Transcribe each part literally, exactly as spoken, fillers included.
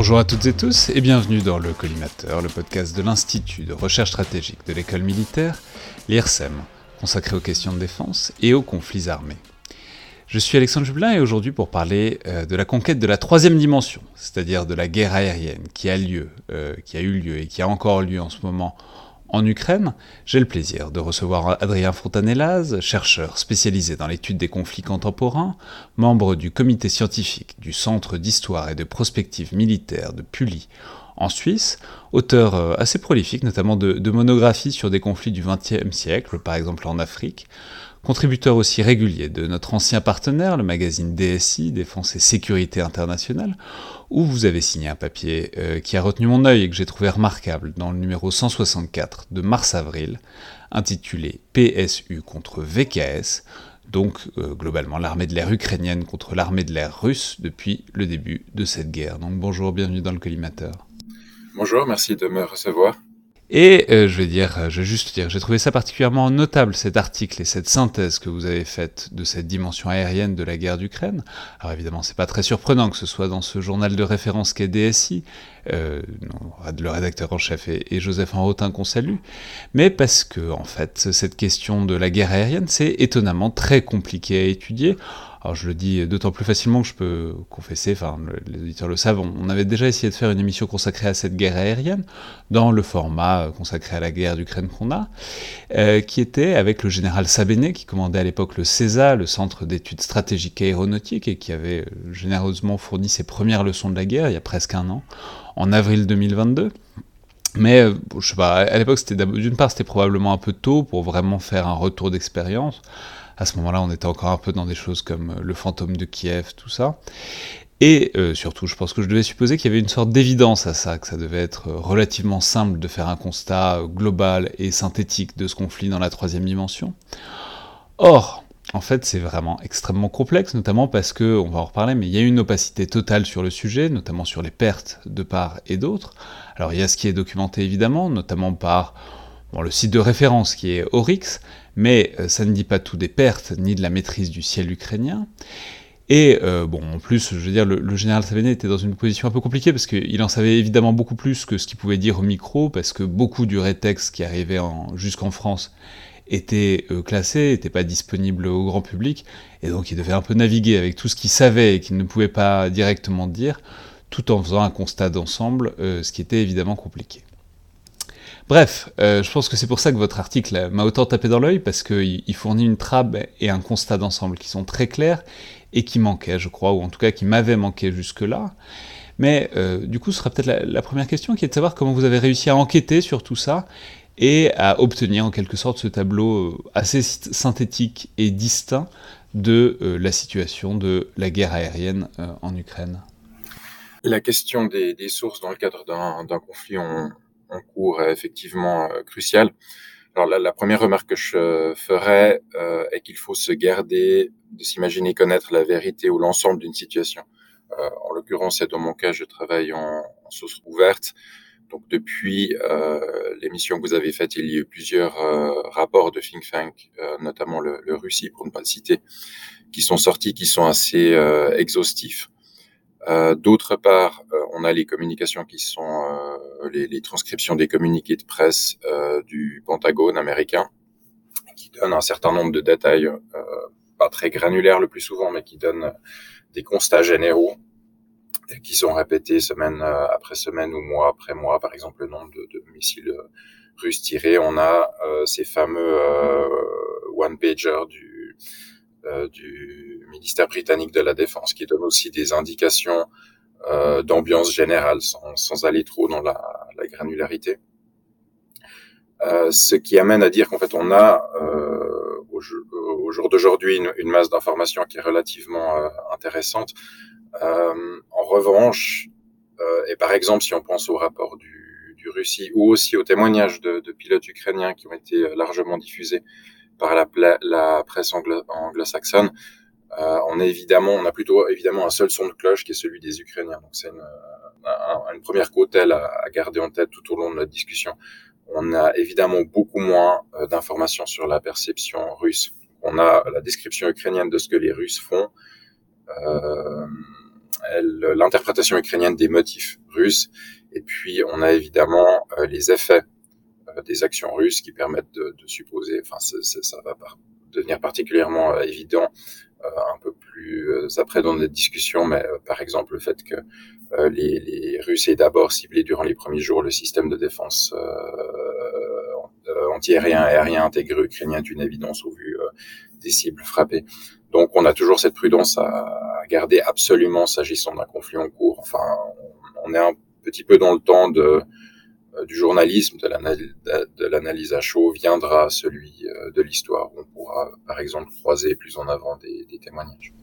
Bonjour à toutes et tous et bienvenue dans le Collimateur, le podcast de l'Institut de recherche stratégique de l'école militaire, l'I R S E M, consacré aux questions de défense et aux conflits armés. Je suis Alexandre Jublin et aujourd'hui pour parler euh, de la conquête de la troisième dimension, c'est-à-dire de la guerre aérienne qui a lieu, euh, qui a eu lieu et qui a encore lieu en ce moment en Ukraine, j'ai le plaisir de recevoir Adrien Fontanellaz, chercheur spécialisé dans l'étude des conflits contemporains, membre du comité scientifique du Centre d'histoire et de prospective militaire de Pully en Suisse, auteur assez prolifique notamment de, de monographies sur des conflits du vingtième siècle, par exemple en Afrique, contributeur aussi régulier de notre ancien partenaire, le magazine D S I, Défense et Sécurité Internationale, où vous avez signé un papier euh, qui a retenu mon œil et que j'ai trouvé remarquable dans le numéro cent soixante-quatre de mars-avril, intitulé P S U contre V K S, donc euh, globalement l'armée de l'air ukrainienne contre l'armée de l'air russe depuis le début de cette guerre. Donc bonjour, bienvenue dans le Collimateur. Bonjour, merci de me recevoir. Et euh, je vais dire, je vais juste dire, j'ai trouvé ça particulièrement notable, cet article et cette synthèse que vous avez faite de cette dimension aérienne de la guerre d'Ukraine. Alors évidemment, c'est pas très surprenant que ce soit dans ce journal de référence qu'est D S I, euh, non, le rédacteur en chef est, est Joseph Enrotin qu'on salue, mais parce que, en fait, cette question de la guerre aérienne, c'est étonnamment très compliqué à étudier. Alors je le dis d'autant plus facilement que je peux confesser, enfin les auditeurs le savent, on avait déjà essayé de faire une émission consacrée à cette guerre aérienne, dans le format consacré à la guerre d'Ukraine qu'on a, euh, qui était avec le général Sabéné, qui commandait à l'époque le CESA, le Centre d'études stratégiques aéronautiques, et qui avait généreusement fourni ses premières leçons de la guerre, il y a presque un an, en avril deux mille vingt-deux. Mais, euh, je sais pas, à l'époque, c'était d'une part, c'était probablement un peu tôt pour vraiment faire un retour d'expérience. À ce moment-là, on était encore un peu dans des choses comme le fantôme de Kiev, tout ça. Et euh, surtout, je pense que je devais supposer qu'il y avait une sorte d'évidence à ça, que ça devait être relativement simple de faire un constat global et synthétique de ce conflit dans la troisième dimension. Or, en fait, c'est vraiment extrêmement complexe, notamment parce que, on va en reparler, mais il y a une opacité totale sur le sujet, notamment sur les pertes de part et d'autre. Alors, il y a ce qui est documenté, évidemment, notamment par bon, le site de référence qui est Oryx, mais euh, ça ne dit pas tout des pertes, ni de la maîtrise du ciel ukrainien. Et euh, bon, en plus, je veux dire, le, le général Sabéné était dans une position un peu compliquée, parce qu'il en savait évidemment beaucoup plus que ce qu'il pouvait dire au micro, parce que beaucoup du rétexte qui arrivait en, jusqu'en France était euh, classé, n'était pas disponible au grand public, et donc il devait un peu naviguer avec tout ce qu'il savait et qu'il ne pouvait pas directement dire, tout en faisant un constat d'ensemble, euh, ce qui était évidemment compliqué. Bref, euh, je pense que c'est pour ça que votre article m'a autant tapé dans l'œil, parce qu'il il fournit une trame et un constat d'ensemble qui sont très clairs, et qui manquaient, je crois, ou en tout cas qui m'avaient manqué jusque-là. Mais euh, du coup, ce sera peut-être la, la première question, qui est de savoir comment vous avez réussi à enquêter sur tout ça, et à obtenir en quelque sorte ce tableau assez synthétique et distinct de euh, la situation de la guerre aérienne euh, en Ukraine. La question des, des sources dans le cadre d'un, d'un conflit en, en cours est effectivement euh, cruciale. Alors la, la première remarque que je ferais euh, est qu'il faut se garder de s'imaginer connaître la vérité ou l'ensemble d'une situation. Euh, en l'occurrence, c'est dans mon cas, je travaille en, en source ouverte. Donc depuis euh, l'émission que vous avez faite, il y a eu plusieurs euh, rapports de think tank, euh, notamment le, le Russie, pour ne pas le citer, qui sont sortis, qui sont assez euh, exhaustifs. Euh, d'autre part, euh, on a les communications qui sont euh, les, les transcriptions des communiqués de presse euh, du Pentagone américain, qui donnent un certain nombre de détails, euh, pas très granulaires le plus souvent, mais qui donnent des constats généraux et qui sont répétés semaine après semaine ou mois après mois. Par exemple, le nombre de, de missiles russes tirés. On a euh, ces fameux euh, one-pager du Euh, du ministère britannique de la Défense, qui donne aussi des indications euh, d'ambiance générale, sans, sans aller trop dans la, la granularité. Euh, ce qui amène à dire qu'en fait, on a euh, au, au jour d'aujourd'hui une, une masse d'informations qui est relativement euh, intéressante. Euh, en revanche, euh, et par exemple, si on pense au rapport du, du Russie ou aussi aux témoignages de, de pilotes ukrainiens qui ont été largement diffusés par la, la presse anglo- anglo-saxonne, euh, on a évidemment, on a plutôt évidemment un seul son de cloche qui est celui des Ukrainiens. Donc c'est une, une, une première cautèle à, à garder en tête tout au long de notre discussion. On a évidemment beaucoup moins euh, d'informations sur la perception russe. On a la description ukrainienne de ce que les Russes font. Euh, elle, l'interprétation ukrainienne des motifs russes. Et puis, on a évidemment euh, les effets euh, des actions russes qui permettent de, de supposer, enfin, c'est, c'est, ça va par, devenir particulièrement euh, évident euh, un peu plus euh, après dans notre discussion, mais euh, par exemple le fait que euh, les, les Russes aient d'abord ciblé durant les premiers jours le système de défense euh, anti-aérien et aérien intégré ukrainien est une évidence au vu euh, des cibles frappées. Donc on a toujours cette prudence à, à garder absolument s'agissant d'un conflit en cours. Enfin, on, on est un petit peu dans le temps de du journalisme, de l'analyse, de l'analyse à chaud, viendra celui de l'histoire. On pourra, par exemple, croiser plus en avant des, des témoignages.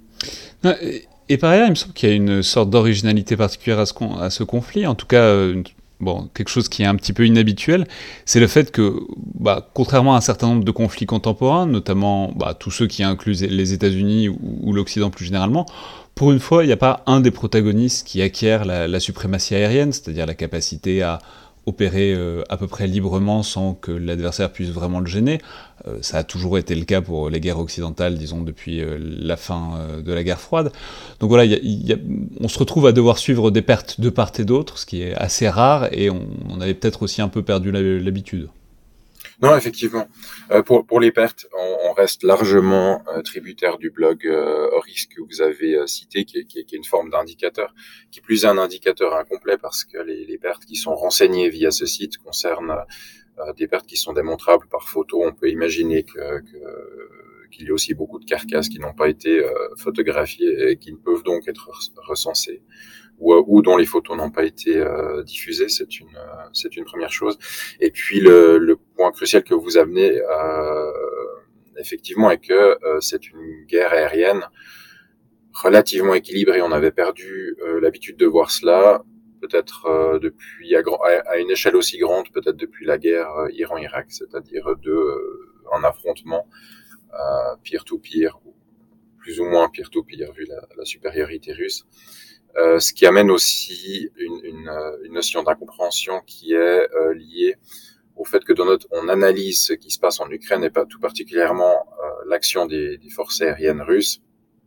Et, et par ailleurs, il me semble qu'il y a une sorte d'originalité particulière à ce, à ce conflit, en tout cas, une, bon, quelque chose qui est un petit peu inhabituel, c'est le fait que, bah, contrairement à un certain nombre de conflits contemporains, notamment bah, tous ceux qui incluent les États-Unis ou, ou l'Occident plus généralement, pour une fois, il n'y a pas un des protagonistes qui acquiert la, la suprématie aérienne, c'est-à-dire la capacité à opérer euh, à peu près librement sans que l'adversaire puisse vraiment le gêner. Euh, ça a toujours été le cas pour les guerres occidentales, disons, depuis euh, la fin euh, de la guerre froide. Donc voilà, y a, y a, on se retrouve à devoir suivre des pertes de part et d'autre, ce qui est assez rare, et on, on avait peut-être aussi un peu perdu l'habitude. Non, effectivement. Euh, pour, pour les pertes, on, on reste largement euh, tributaire du blog euh, Oryx que vous avez euh, cité, qui est, qui, est, qui est une forme d'indicateur, qui plus est un indicateur incomplet parce que les, les pertes qui sont renseignées via ce site concernent euh, des pertes qui sont démontrables par photo. On peut imaginer que, que, qu'il y a aussi beaucoup de carcasses qui n'ont pas été euh, photographiées et qui ne peuvent donc être recensées. Ou, ou dont les photos n'ont pas été euh, diffusées, c'est une euh, c'est une première chose. Et puis le, le point crucial que vous amenez euh, effectivement est que euh, c'est une guerre aérienne relativement équilibrée. On avait perdu euh, l'habitude de voir cela, peut-être euh, depuis à, à une échelle aussi grande, peut-être depuis la guerre euh, Iran-Irak, c'est-à-dire de euh, un affrontement euh, peer-to-peer, ou plus ou moins peer-to-peer vu la, la supériorité russe. Euh, ce qui amène aussi une, une, une notion d'incompréhension qui est euh, liée au fait que dans notre, on analyse ce qui se passe en Ukraine et pas tout particulièrement euh, l'action des, des forces aériennes russes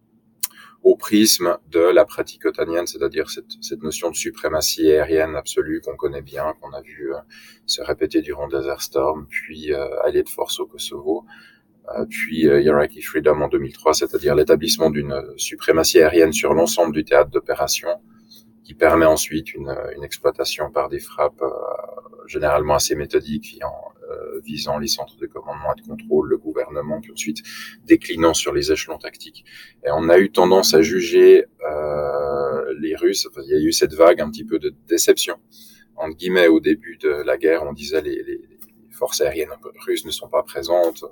au prisme de la pratique otanienne, c'est-à-dire cette, cette notion de suprématie aérienne absolue qu'on connaît bien, qu'on a vu euh, se répéter durant Desert Storm, puis euh, alliée de force au Kosovo. Euh, puis euh, Iraqi Freedom en deux mille trois, c'est-à-dire l'établissement d'une suprématie aérienne sur l'ensemble du théâtre d'opération, qui permet ensuite une, une exploitation par des frappes euh, généralement assez méthodiques, visant, euh, visant les centres de commandement et de contrôle, le gouvernement, puis ensuite déclinant sur les échelons tactiques. Et on a eu tendance à juger euh, les Russes, enfin, il y a eu cette vague un petit peu de déception, entre guillemets, au début de la guerre, on disait les, les, les forces aériennes russes ne sont pas présentes,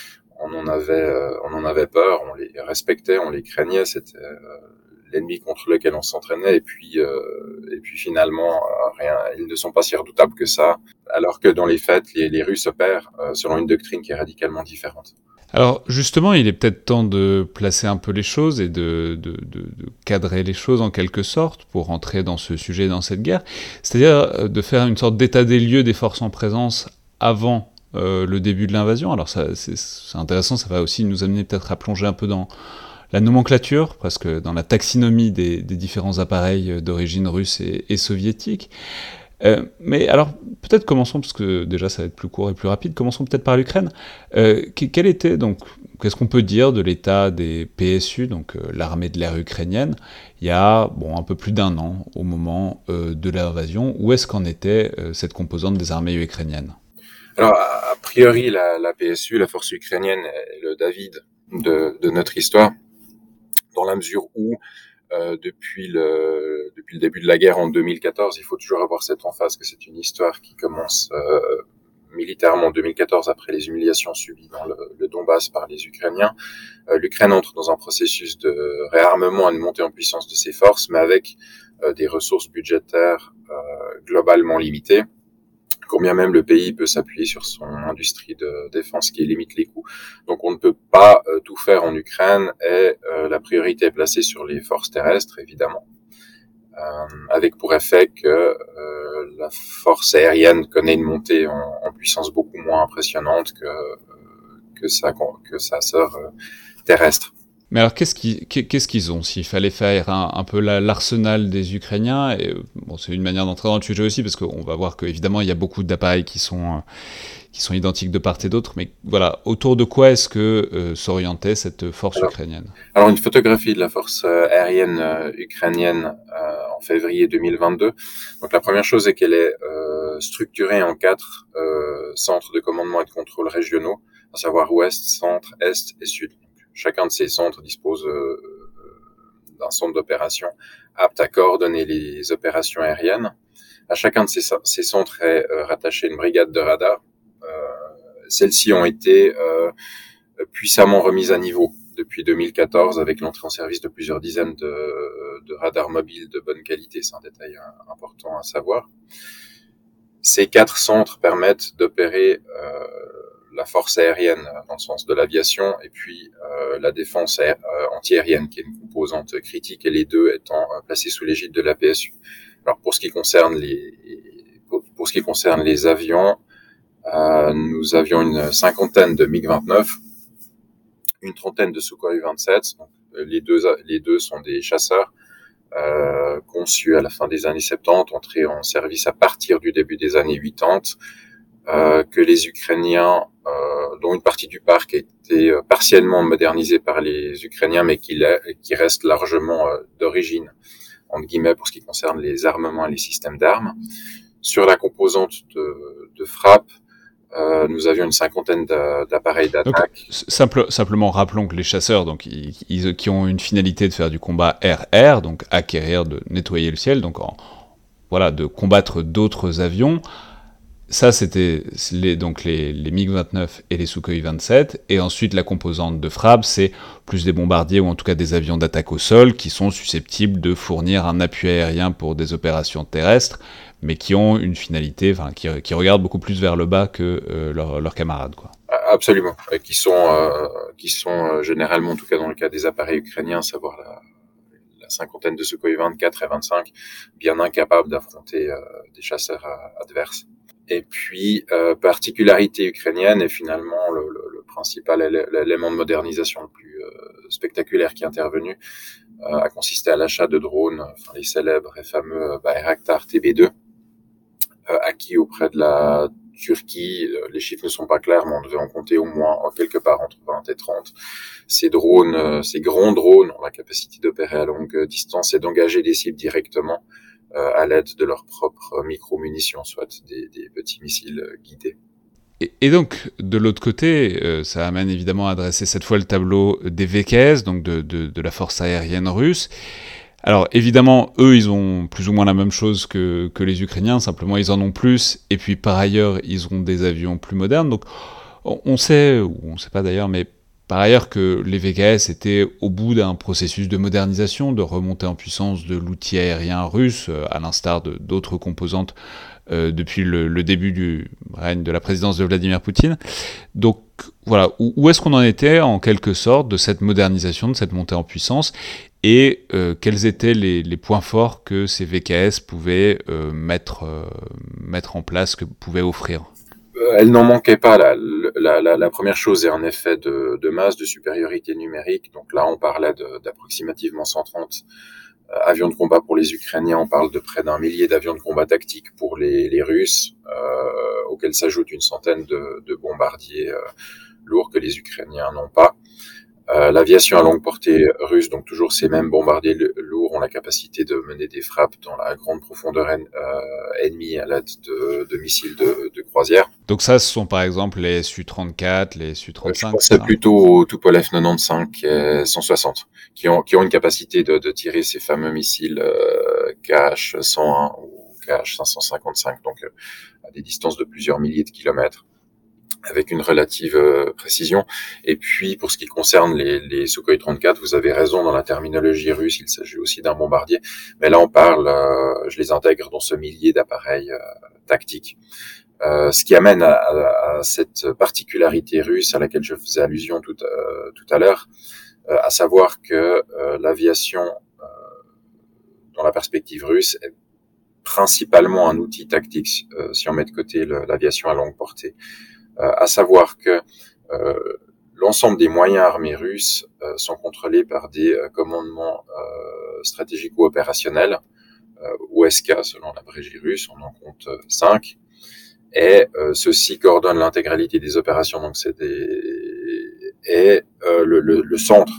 on en avait, euh, on en avait peur, on les respectait, on les craignait, c'était euh, l'ennemi contre lequel on s'entraînait, et puis, euh, et puis finalement, euh, rien, ils ne sont pas si redoutables que ça, alors que dans les faits, les, les Russes opèrent euh, selon une doctrine qui est radicalement différente. Alors justement, il est peut-être temps de placer un peu les choses et de, de, de, de cadrer les choses en quelque sorte pour entrer dans ce sujet, dans cette guerre, c'est-à-dire de faire une sorte d'état des lieux des forces en présence avant Euh, le début de l'invasion. Alors ça, c'est, c'est intéressant, ça va aussi nous amener peut-être à plonger un peu dans la nomenclature, presque dans la taxinomie des, des différents appareils d'origine russe et, et soviétique. Euh, mais alors, peut-être commençons, parce que déjà ça va être plus court et plus rapide, commençons peut-être par l'Ukraine. Euh, quel était donc, qu'est-ce qu'on peut dire de l'état des P S U, donc euh, l'armée de l'air ukrainienne, il y a bon, un peu plus d'un an, au moment euh, de l'invasion? Où est-ce qu'en était euh, cette composante des armées ukrainiennes? Alors, a priori, la, la P S U, la force ukrainienne, est le David de, de notre histoire, dans la mesure où, euh, depuis le, depuis le début de la guerre en deux mille quatorze, il faut toujours avoir cette emphase que c'est une histoire qui commence euh, militairement en deux mille quatorze après les humiliations subies dans le, le Donbass par les Ukrainiens. Euh, L'Ukraine entre dans un processus de réarmement et de montée en puissance de ses forces, mais avec euh, des ressources budgétaires euh, globalement limitées. Combien même le pays peut s'appuyer sur son industrie de défense qui limite les coûts. Donc on ne peut pas euh, tout faire en Ukraine et euh, la priorité est placée sur les forces terrestres, évidemment, euh, avec pour effet que euh, la force aérienne connaît une montée en, en puissance beaucoup moins impressionnante que, euh, que, sa, que sa sœur euh, terrestre. Mais alors, qu'est-ce qu'ils, qu'est-ce qu'ils ont? S'il fallait faire un, un peu la, l'arsenal des Ukrainiens, et bon, c'est une manière d'entrer dans le sujet aussi, parce qu'on va voir qu'évidemment, il y a beaucoup d'appareils qui sont, euh, qui sont identiques de part et d'autre, mais voilà, autour de quoi est-ce que euh, s'orientait cette force Alors, ukrainienne? alors, une photographie de la force euh, aérienne euh, ukrainienne euh, en février deux mille vingt-deux. Donc, la première chose est qu'elle est euh, structurée en quatre euh, centres de commandement et de contrôle régionaux, à savoir ouest, centre, est et sud. Donc, chacun de ces centres dispose euh, d'un centre d'opération apte à coordonner les opérations aériennes. À chacun de ces, ces centres est euh, rattachée une brigade de radar. Euh, celles-ci ont été euh, puissamment remises à niveau depuis deux mille quatorze avec l'entrée en service de plusieurs dizaines de, de radars mobiles de bonne qualité. C'est un détail important à savoir. Ces quatre centres permettent d'opérer euh, la force aérienne dans le sens de l'aviation et puis euh, la défense aé- euh, antiaérienne qui est une composante critique et les deux étant euh, placés sous l'égide de l'A P S U. Alors pour ce qui concerne les pour, pour ce qui concerne les avions, euh, nous avions une cinquantaine de MiG vingt-neuf, une trentaine de Sukhoi vingt-sept. Donc, les deux les deux sont des chasseurs euh, conçus à la fin des années soixante-dix, entrés en service à partir du début des années quatre-vingt-dix. Euh, que les Ukrainiens, euh, dont une partie du parc a été euh, partiellement modernisée par les Ukrainiens, mais qui, qui reste largement euh, d'origine, entre guillemets, pour ce qui concerne les armements et les systèmes d'armes. Sur la composante de, de frappe, euh, nous avions une cinquantaine d'appareils d'attaque. Simple, simplement rappelons que les chasseurs, donc, ils, ils, qui ont une finalité de faire du combat air-air, donc acquérir, de nettoyer le ciel, donc en, voilà, de combattre d'autres avions. Ça, c'était les, donc les, les MiG vingt-neuf et les Sukhoi vingt-sept. Et ensuite, la composante de frappe, c'est plus des bombardiers ou en tout cas des avions d'attaque au sol qui sont susceptibles de fournir un appui aérien pour des opérations terrestres, mais qui ont une finalité, enfin, qui, qui regardent beaucoup plus vers le bas que euh, leurs leur camarades, quoi. Absolument. Et qui sont, euh, qui sont euh, généralement, en tout cas dans le cas des appareils ukrainiens, à savoir la, la cinquantaine de Sukhoi vingt-quatre et vingt-cinq, bien incapables d'affronter euh, des chasseurs euh, adverses. Et puis, euh, particularité ukrainienne, et finalement le, le, le principal élément de modernisation le plus euh, spectaculaire qui est intervenu, euh, a consisté à l'achat de drones, enfin les célèbres et fameux Bayraktar T B deux, euh, acquis auprès de la Turquie. Les chiffres ne sont pas clairs, mais on devait en compter au moins quelque part entre vingt et trente. Ces drones, euh, ces grands drones ont la capacité d'opérer à longue distance et d'engager des cibles directement Euh, à l'aide de leurs propres micro-munitions, soit des, des petits missiles euh, guidés. Et, et donc, de l'autre côté, euh, ça amène évidemment à dresser cette fois le tableau des V K S, donc de, de, de la force aérienne russe. Alors, évidemment, eux, ils ont plus ou moins la même chose que, que les Ukrainiens, simplement ils en ont plus, et puis par ailleurs, ils ont des avions plus modernes. Donc, on, on sait, ou on ne sait pas d'ailleurs, mais par ailleurs que les V K S étaient au bout d'un processus de modernisation, de remontée en puissance de l'outil aérien russe, à l'instar de, d'autres composantes euh, depuis le, le début du règne de la présidence de Vladimir Poutine. Donc voilà, où, où est-ce qu'on en était en quelque sorte de cette modernisation, de cette montée en puissance, et euh, quels étaient les, les points forts que ces V K S pouvaient euh, mettre, euh, mettre en place, que pouvaient offrir? Elle n'en manquait pas. La, la, la, la première chose est un effet de, de masse, de supériorité numérique. Donc là, on parlait de, d'approximativement cent trente euh, avions de combat pour les Ukrainiens. On parle de près d'un millier d'avions de combat tactiques pour les, les Russes, euh, auxquels s'ajoute une centaine de, de bombardiers euh, lourds que les Ukrainiens n'ont pas. Euh, l'aviation à longue portée russe, donc toujours ces mêmes bombardiers lourds, ont la capacité de mener des frappes dans la grande profondeur en, euh, ennemie à l'aide de, de missiles de, de croisière. Donc ça, ce sont par exemple les S U trente-quatre, les S U trente-cinq, Je pensais plutôt au Tupolev quatre-vingt-quinze et cent soixante, qui ont, qui ont une capacité de, de tirer ces fameux missiles euh, K H cent un ou K H cinq cent cinquante-cinq, donc euh, à des distances de plusieurs milliers de kilomètres, avec une relative euh, précision. Et puis, pour ce qui concerne les, les Sukhoi trente-quatre, vous avez raison, dans la terminologie russe, il s'agit aussi d'un bombardier. Mais là, on parle, euh, je les intègre dans ce millier d'appareils euh, tactiques. Euh, ce qui amène à, à, à cette particularité russe à laquelle je faisais allusion tout, euh, tout à l'heure, euh, à savoir que euh, l'aviation, euh, dans la perspective russe, est principalement un outil tactique, euh, si on met de côté le, l'aviation à longue portée. Euh, à savoir que euh, l'ensemble des moyens armés russes euh, sont contrôlés par des euh, commandements euh, stratégico-opérationnels, euh, O S K selon l'abrégé russe, on en compte euh, cinq, et euh, ceux-ci coordonnent l'intégralité des opérations, donc c'est des... et euh, le, le, le centre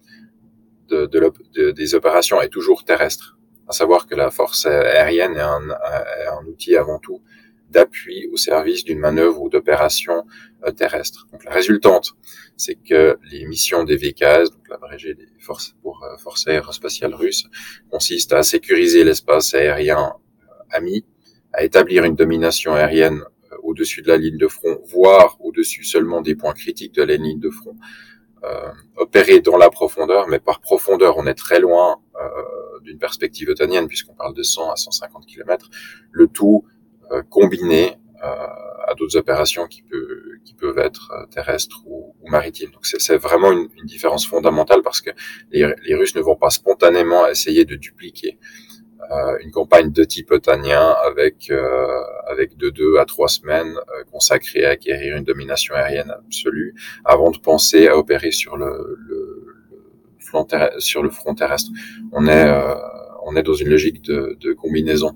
de, de, de, des opérations est toujours terrestre, à savoir que la force aérienne est un, est un outil avant tout d'appui au service d'une manœuvre ou d'opération euh, terrestre. Donc la résultante, c'est que les missions des V K S, donc l'abrégé des forces pour euh, forces aérospatiales russes, consistent à sécuriser l'espace aérien euh, ami, à établir une domination aérienne euh, au-dessus de la ligne de front, voire au-dessus seulement des points critiques de la ligne de front, euh, opérer dans la profondeur, mais par profondeur, on est très loin euh, d'une perspective otanienne, puisqu'on parle de cent à cent cinquante kilomètres, le tout euh, combiné euh, à d'autres opérations qui, peut, qui peuvent être terrestres ou, ou maritimes. Donc c'est, c'est vraiment une, une différence fondamentale, parce que les, les Russes ne vont pas spontanément essayer de dupliquer euh, une campagne de type otanien avec euh, avec de deux à trois semaines euh, consacrées à acquérir une domination aérienne absolue avant de penser à opérer sur le, le, le front terrestre, sur le front terrestre. On est euh, on est dans une logique de, de combinaison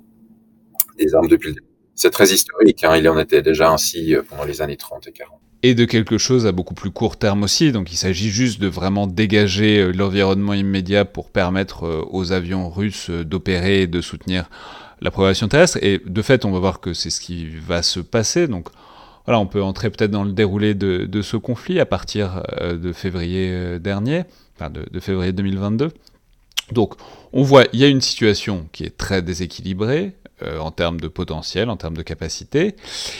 des armes depuis le début. C'est très historique, hein, il en était déjà ainsi pendant les années trente et quarante. Et de quelque chose à beaucoup plus court terme aussi, donc il s'agit juste de vraiment dégager l'environnement immédiat pour permettre aux avions russes d'opérer et de soutenir la progression terrestre, et de fait on va voir que c'est ce qui va se passer. Donc voilà, on peut entrer peut-être dans le déroulé de, de ce conflit à partir de février dernier, enfin de, de février deux mille vingt-deux. Donc on voit, il y a une situation qui est très déséquilibrée euh, en termes de potentiel, en termes de capacité.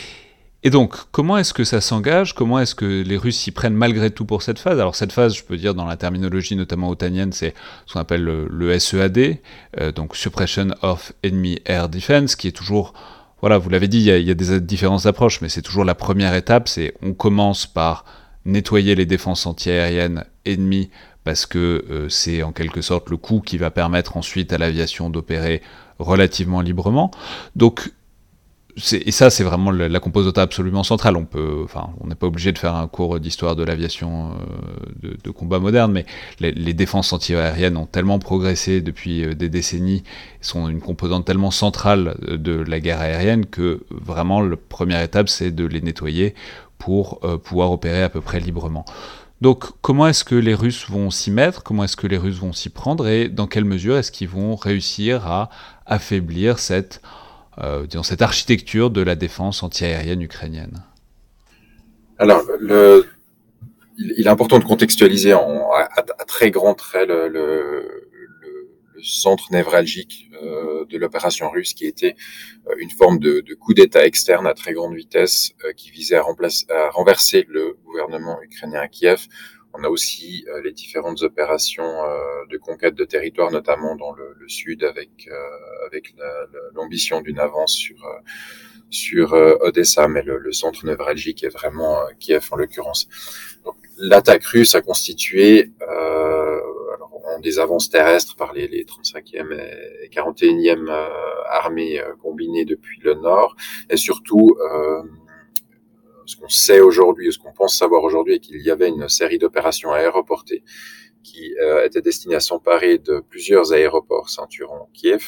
Et donc, comment est-ce que ça s'engage ? Comment est-ce que les Russes s'y prennent malgré tout pour cette phase ? Alors cette phase, je peux dire dans la terminologie notamment otanienne, c'est ce qu'on appelle le, le S E A D, euh, donc Suppression of Enemy Air Defense, qui est toujours, voilà, vous l'avez dit, il y a, il y a des différentes approches, mais c'est toujours la première étape, c'est on commence par nettoyer les défenses antiaériennes ennemies, parce que euh, c'est en quelque sorte le coup qui va permettre ensuite à l'aviation d'opérer relativement librement. Donc, C'est, et ça, c'est vraiment la, la composante absolument centrale. On peut, enfin, on n'est pas obligé de faire un cours d'histoire de l'aviation euh, de, de combat moderne, mais les, les défenses anti-aériennes ont tellement progressé depuis euh, des décennies, sont une composante tellement centrale de la guerre aérienne que vraiment la première étape, c'est de les nettoyer pour euh, pouvoir opérer à peu près librement. Donc, comment est-ce que les Russes vont s'y mettre ? Comment est-ce que les Russes vont s'y prendre ? Et dans quelle mesure est-ce qu'ils vont réussir à affaiblir cette Euh, dans cette architecture de la défense antiaérienne ukrainienne ? Alors, le, il, il est important de contextualiser en, à, à très grands traits le, le, le, le centre névralgique euh, de l'opération russe, qui était euh, une forme de, de coup d'État externe à très grande vitesse euh, qui visait à, remplacer, à renverser le gouvernement ukrainien à Kiev. On a aussi euh, les différentes opérations euh, de conquête de territoire, notamment dans le, le sud, avec euh, avec la, la, l'ambition d'une avance sur euh, sur euh, Odessa, mais le, le centre névralgique est vraiment euh, Kiev en l'occurrence. Donc, l'attaque russe a constitué euh, alors, des avances terrestres par les, les trente-cinquième et quarante et unième euh, armées euh, combinées depuis le nord, et surtout euh, ce qu'on sait aujourd'hui, ce qu'on pense savoir aujourd'hui, est qu'il y avait une série d'opérations aéroportées qui euh, étaient destinées à s'emparer de plusieurs aéroports ceinturant Kiev,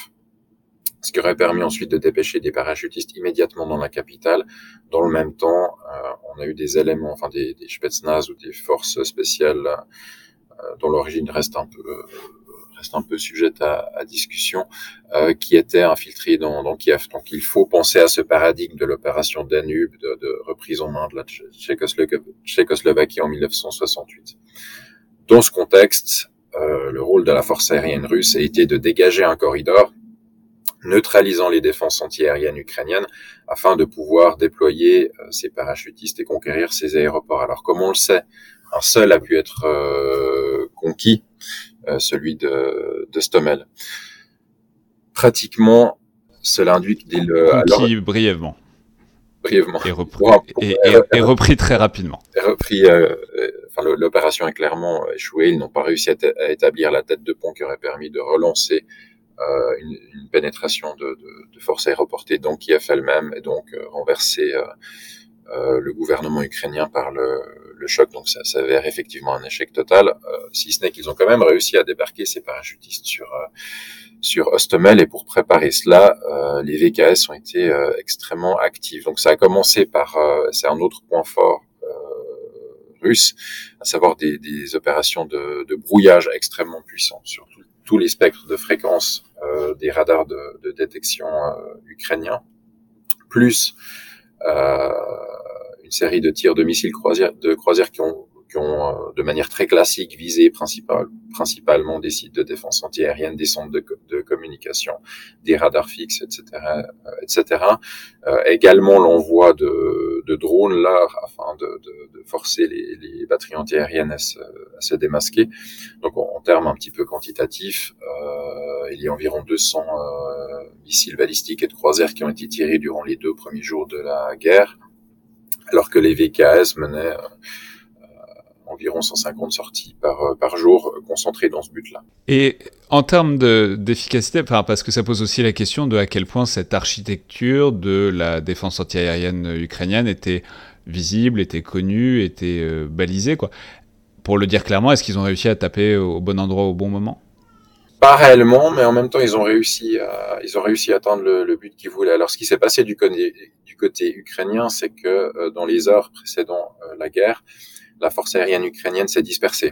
ce qui aurait permis ensuite de dépêcher des parachutistes immédiatement dans la capitale. Dans le même temps, euh, on a eu des éléments, enfin des, des Spetsnaz ou des forces spéciales euh, dont l'origine reste un peu euh, reste un peu sujette à, à discussion, euh, qui étaient infiltrés dans, dans Kiev. Donc il faut penser à ce paradigme de l'opération Danube, de, de reprise en main de la Tchécoslovaquie en mille neuf cent soixante-huit. Dans ce contexte, euh, le rôle de la force aérienne russe a été de dégager un corridor neutralisant les défenses antiaériennes ukrainiennes afin de pouvoir déployer euh, ces parachutistes et conquérir ces aéroports. Alors comme on le sait, un seul a pu être euh, conquis, euh, celui de, de Stomel. Pratiquement, cela induit qu'il le... Conquis alors, brièvement. Brièvement. Et repris, wow. et, et, et repris très rapidement. Et repris, euh, enfin, l'opération a clairement échoué. Ils n'ont pas réussi à, t- à établir la tête de pont qui aurait permis de relancer euh, une, une pénétration de, de, de forces aéroportées dans Kiev elle-même, et donc euh, renverser euh, euh, le gouvernement ukrainien par le, le choc. Donc ça s'avère effectivement un échec total, euh, si ce n'est qu'ils ont quand même réussi à débarquer ces parachutistes sur euh, sur Hostomel, et pour préparer cela, euh, les V K S ont été euh, extrêmement actifs. Donc ça a commencé par, euh, c'est un autre point fort euh, russe, à savoir des, des opérations de, de brouillage extrêmement puissants sur tout, tous les spectres de fréquences euh, des radars de, de détection euh, ukrainiens, plus euh, une série de tirs de missiles croisière, de croisière qui ont qui ont, euh, de manière très classique, visé principal, principalement des sites de défense antiaérienne, des centres de, de communication, des radars fixes, et cetera, euh, et cetera. Euh, également l'envoi de, de drones là, afin de, de, de forcer les, les batteries antiaériennes à se, à se démasquer. Donc, en, en termes un petit peu quantitatifs, euh, il y a environ deux cents euh, missiles balistiques et de croisière qui ont été tirés durant les deux premiers jours de la guerre, alors que les V K S menaient euh, environ cent cinquante sorties par, par jour euh, concentrées dans ce but-là. Et en termes de, d'efficacité, enfin, parce que ça pose aussi la question de à quel point cette architecture de la défense antiaérienne ukrainienne était visible, était connue, était euh, balisée, quoi. Pour le dire clairement, est-ce qu'ils ont réussi à taper au bon endroit au bon moment ? Pas réellement, mais en même temps, ils ont réussi à, ils ont réussi à atteindre le, le but qu'ils voulaient. Alors, ce qui s'est passé du côté, du côté ukrainien, c'est que euh, dans les heures précédant euh, la guerre, la force aérienne ukrainienne s'est dispersée.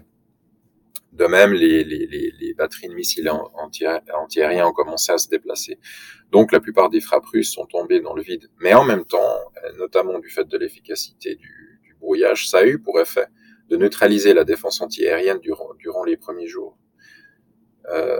De même, les, les, les, les batteries de missiles anti-aériens ont commencé à se déplacer. Donc, la plupart des frappes russes sont tombées dans le vide. Mais en même temps, notamment du fait de l'efficacité du, du brouillage, ça a eu pour effet de neutraliser la défense anti-aérienne durant, durant les premiers jours. Euh,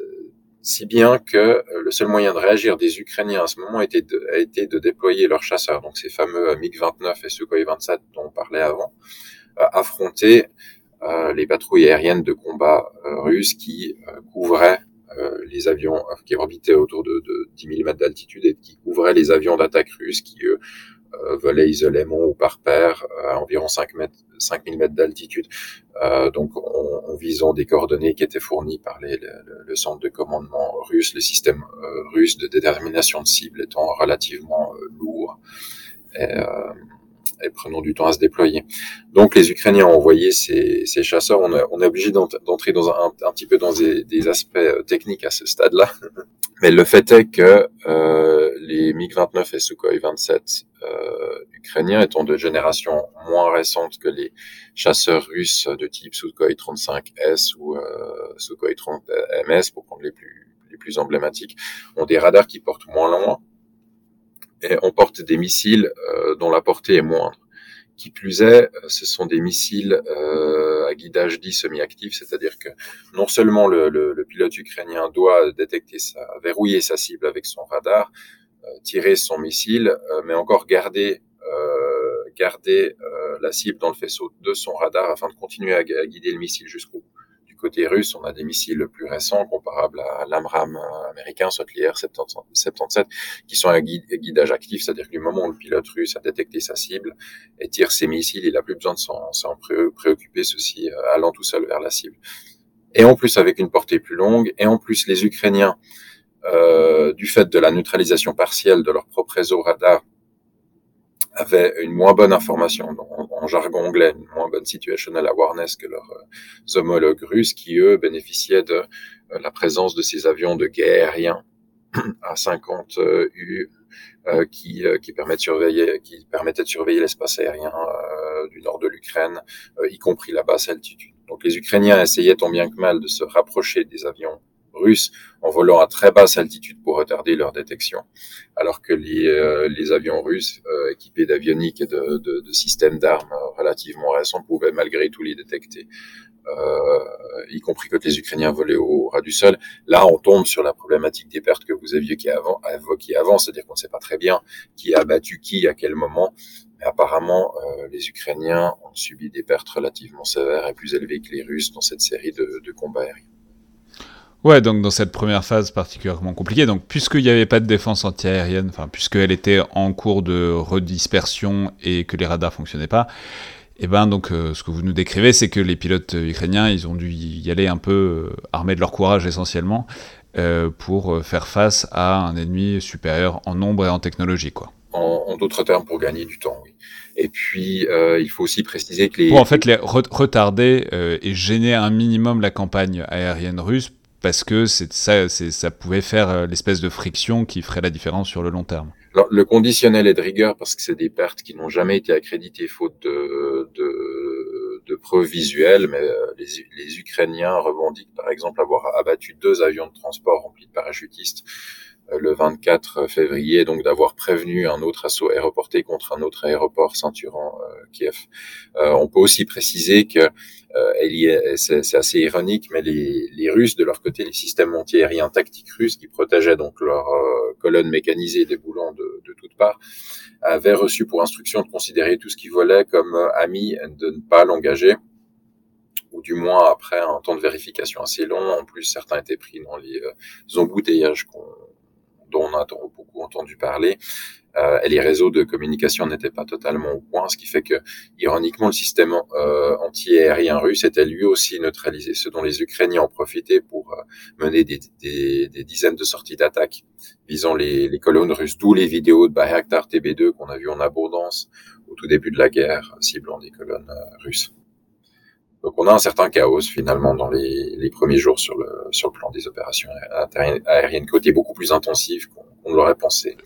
si bien que le seul moyen de réagir des Ukrainiens à ce moment était de, a été de déployer leurs chasseurs, donc ces fameux MiG vingt-neuf et Sukhoi vingt-sept dont on parlait avant, affronter euh, les patrouilles aériennes de combat euh, russes qui euh, couvraient euh, les avions, euh, qui orbitaient autour de, de dix mille mètres d'altitude et qui couvraient les avions d'attaque russes qui, eux, euh, volaient isolément ou par paire euh, à environ cinq mille mètres d'altitude. Euh, donc, en, en visant des coordonnées qui étaient fournies par les, le, le centre de commandement russe, le système euh, russe de détermination de cible étant relativement euh, lourd. Et, euh, et prenant du temps à se déployer. Donc les Ukrainiens ont envoyé ces, ces chasseurs. On, a, on est obligé d'entrer dans un, un petit peu dans des, des aspects techniques à ce stade-là. Mais le fait est que euh, les MiG vingt-neuf et Sukhoi vingt-sept euh, ukrainiens étant de génération moins récente que les chasseurs russes de type Sukhoi trente-cinq S ou euh, Sukhoi trente M S, pour prendre les plus, les plus emblématiques, ont des radars qui portent moins loin. Et on porte des missiles euh, dont la portée est moindre. Qui plus est, ce sont des missiles euh, à guidage dit semi-actif, c'est-à-dire que non seulement le, le, le pilote ukrainien doit détecter sa, verrouiller sa cible avec son radar, euh, tirer son missile, euh, mais encore garder euh, garder euh, la cible dans le faisceau de son radar afin de continuer à, à guider le missile jusqu'au bout. Du côté russe, on a des missiles plus récents, comparables à l'AMRAAM américain, soit l'I R soixante-dix-sept, qui sont à guidage actif, c'est-à-dire que du moment où le pilote russe a détecté sa cible et tire ses missiles, il n'a plus besoin de s'en, s'en préoccuper, ceci allant tout seul vers la cible. Et en plus, avec une portée plus longue, et en plus, les Ukrainiens, euh, du fait de la neutralisation partielle de leur propre réseau radar, avaient une moins bonne information, en, en jargon anglais, une moins bonne situational awareness que leurs euh, homologues russes, qui eux bénéficiaient de euh, la présence de ces avions de guerre aériens à cinquante U euh, qui, euh, qui permettent de surveiller, qui permettaient de surveiller l'espace aérien euh, du nord de l'Ukraine, euh, y compris la basse altitude. Donc les Ukrainiens essayaient tant bien que mal de se rapprocher des avions russes en volant à très basse altitude pour retarder leur détection, alors que les, euh, les avions russes euh, équipés d'avionique et de, de, de systèmes d'armes relativement récents pouvaient malgré tout les détecter, euh, y compris quand les Ukrainiens volaient au ras du sol. Là, on tombe sur la problématique des pertes que vous aviez qui avant, évoquées avant, c'est-à-dire qu'on ne sait pas très bien qui a abattu qui à quel moment. Mais apparemment, euh, les Ukrainiens ont subi des pertes relativement sévères et plus élevées que les Russes dans cette série de, de combats aériens. Ouais, donc dans cette première phase particulièrement compliquée, donc puisqu'il n'y avait pas de défense antiaérienne, enfin puisqu'elle était en cours de redispersion et que les radars fonctionnaient pas, et ben donc euh, ce que vous nous décrivez, c'est que les pilotes ukrainiens, ils ont dû y aller un peu euh, armés de leur courage essentiellement euh, pour faire face à un ennemi supérieur en nombre et en technologie, quoi. En, en d'autres termes, pour gagner du temps, oui. Et puis, euh, il faut aussi préciser que les... Pour en fait les re- retarder euh, et gêner un minimum la campagne aérienne russe, parce que c'est ça, c'est, ça pouvait faire euh, l'espèce de friction qui ferait la différence sur le long terme. Alors, le conditionnel est de rigueur parce que c'est des pertes qui n'ont jamais été accréditées faute de, de, de preuves visuelles, mais euh, les, les Ukrainiens revendiquent par exemple avoir abattu deux avions de transport remplis de parachutistes euh, le vingt-quatre février, donc d'avoir prévenu un autre assaut aéroporté contre un autre aéroport ceinturant euh, Kiev. Euh, on peut aussi préciser que euh, elle y est, c'est, c'est assez ironique, mais les, les Russes, de leur côté, les systèmes antiaériens tactiques russes qui protégeaient donc leurs euh, colonnes mécanisées déboulant de, de toutes parts, avaient reçu pour instruction de considérer tout ce qui volait comme euh, ami et de ne pas l'engager, ou du moins après un temps de vérification assez long. En plus, certains étaient pris dans les euh, embouteillages qu'on, dont on a beaucoup entendu parler. Euh, et les réseaux de communication n'étaient pas totalement au point, ce qui fait que, ironiquement, le système euh, anti-aérien russe était lui aussi neutralisé, ce dont les Ukrainiens ont profité pour euh, mener des, des, des dizaines de sorties d'attaque visant les, les colonnes russes, d'où les vidéos de Bayraktar T B deux qu'on a vues en abondance au tout début de la guerre, ciblant des colonnes euh, russes. Donc on a un certain chaos finalement dans les, les premiers jours sur le, sur le plan des opérations aériennes, côté beaucoup plus intensif qu'on, qu'on ne l'aurait pensé.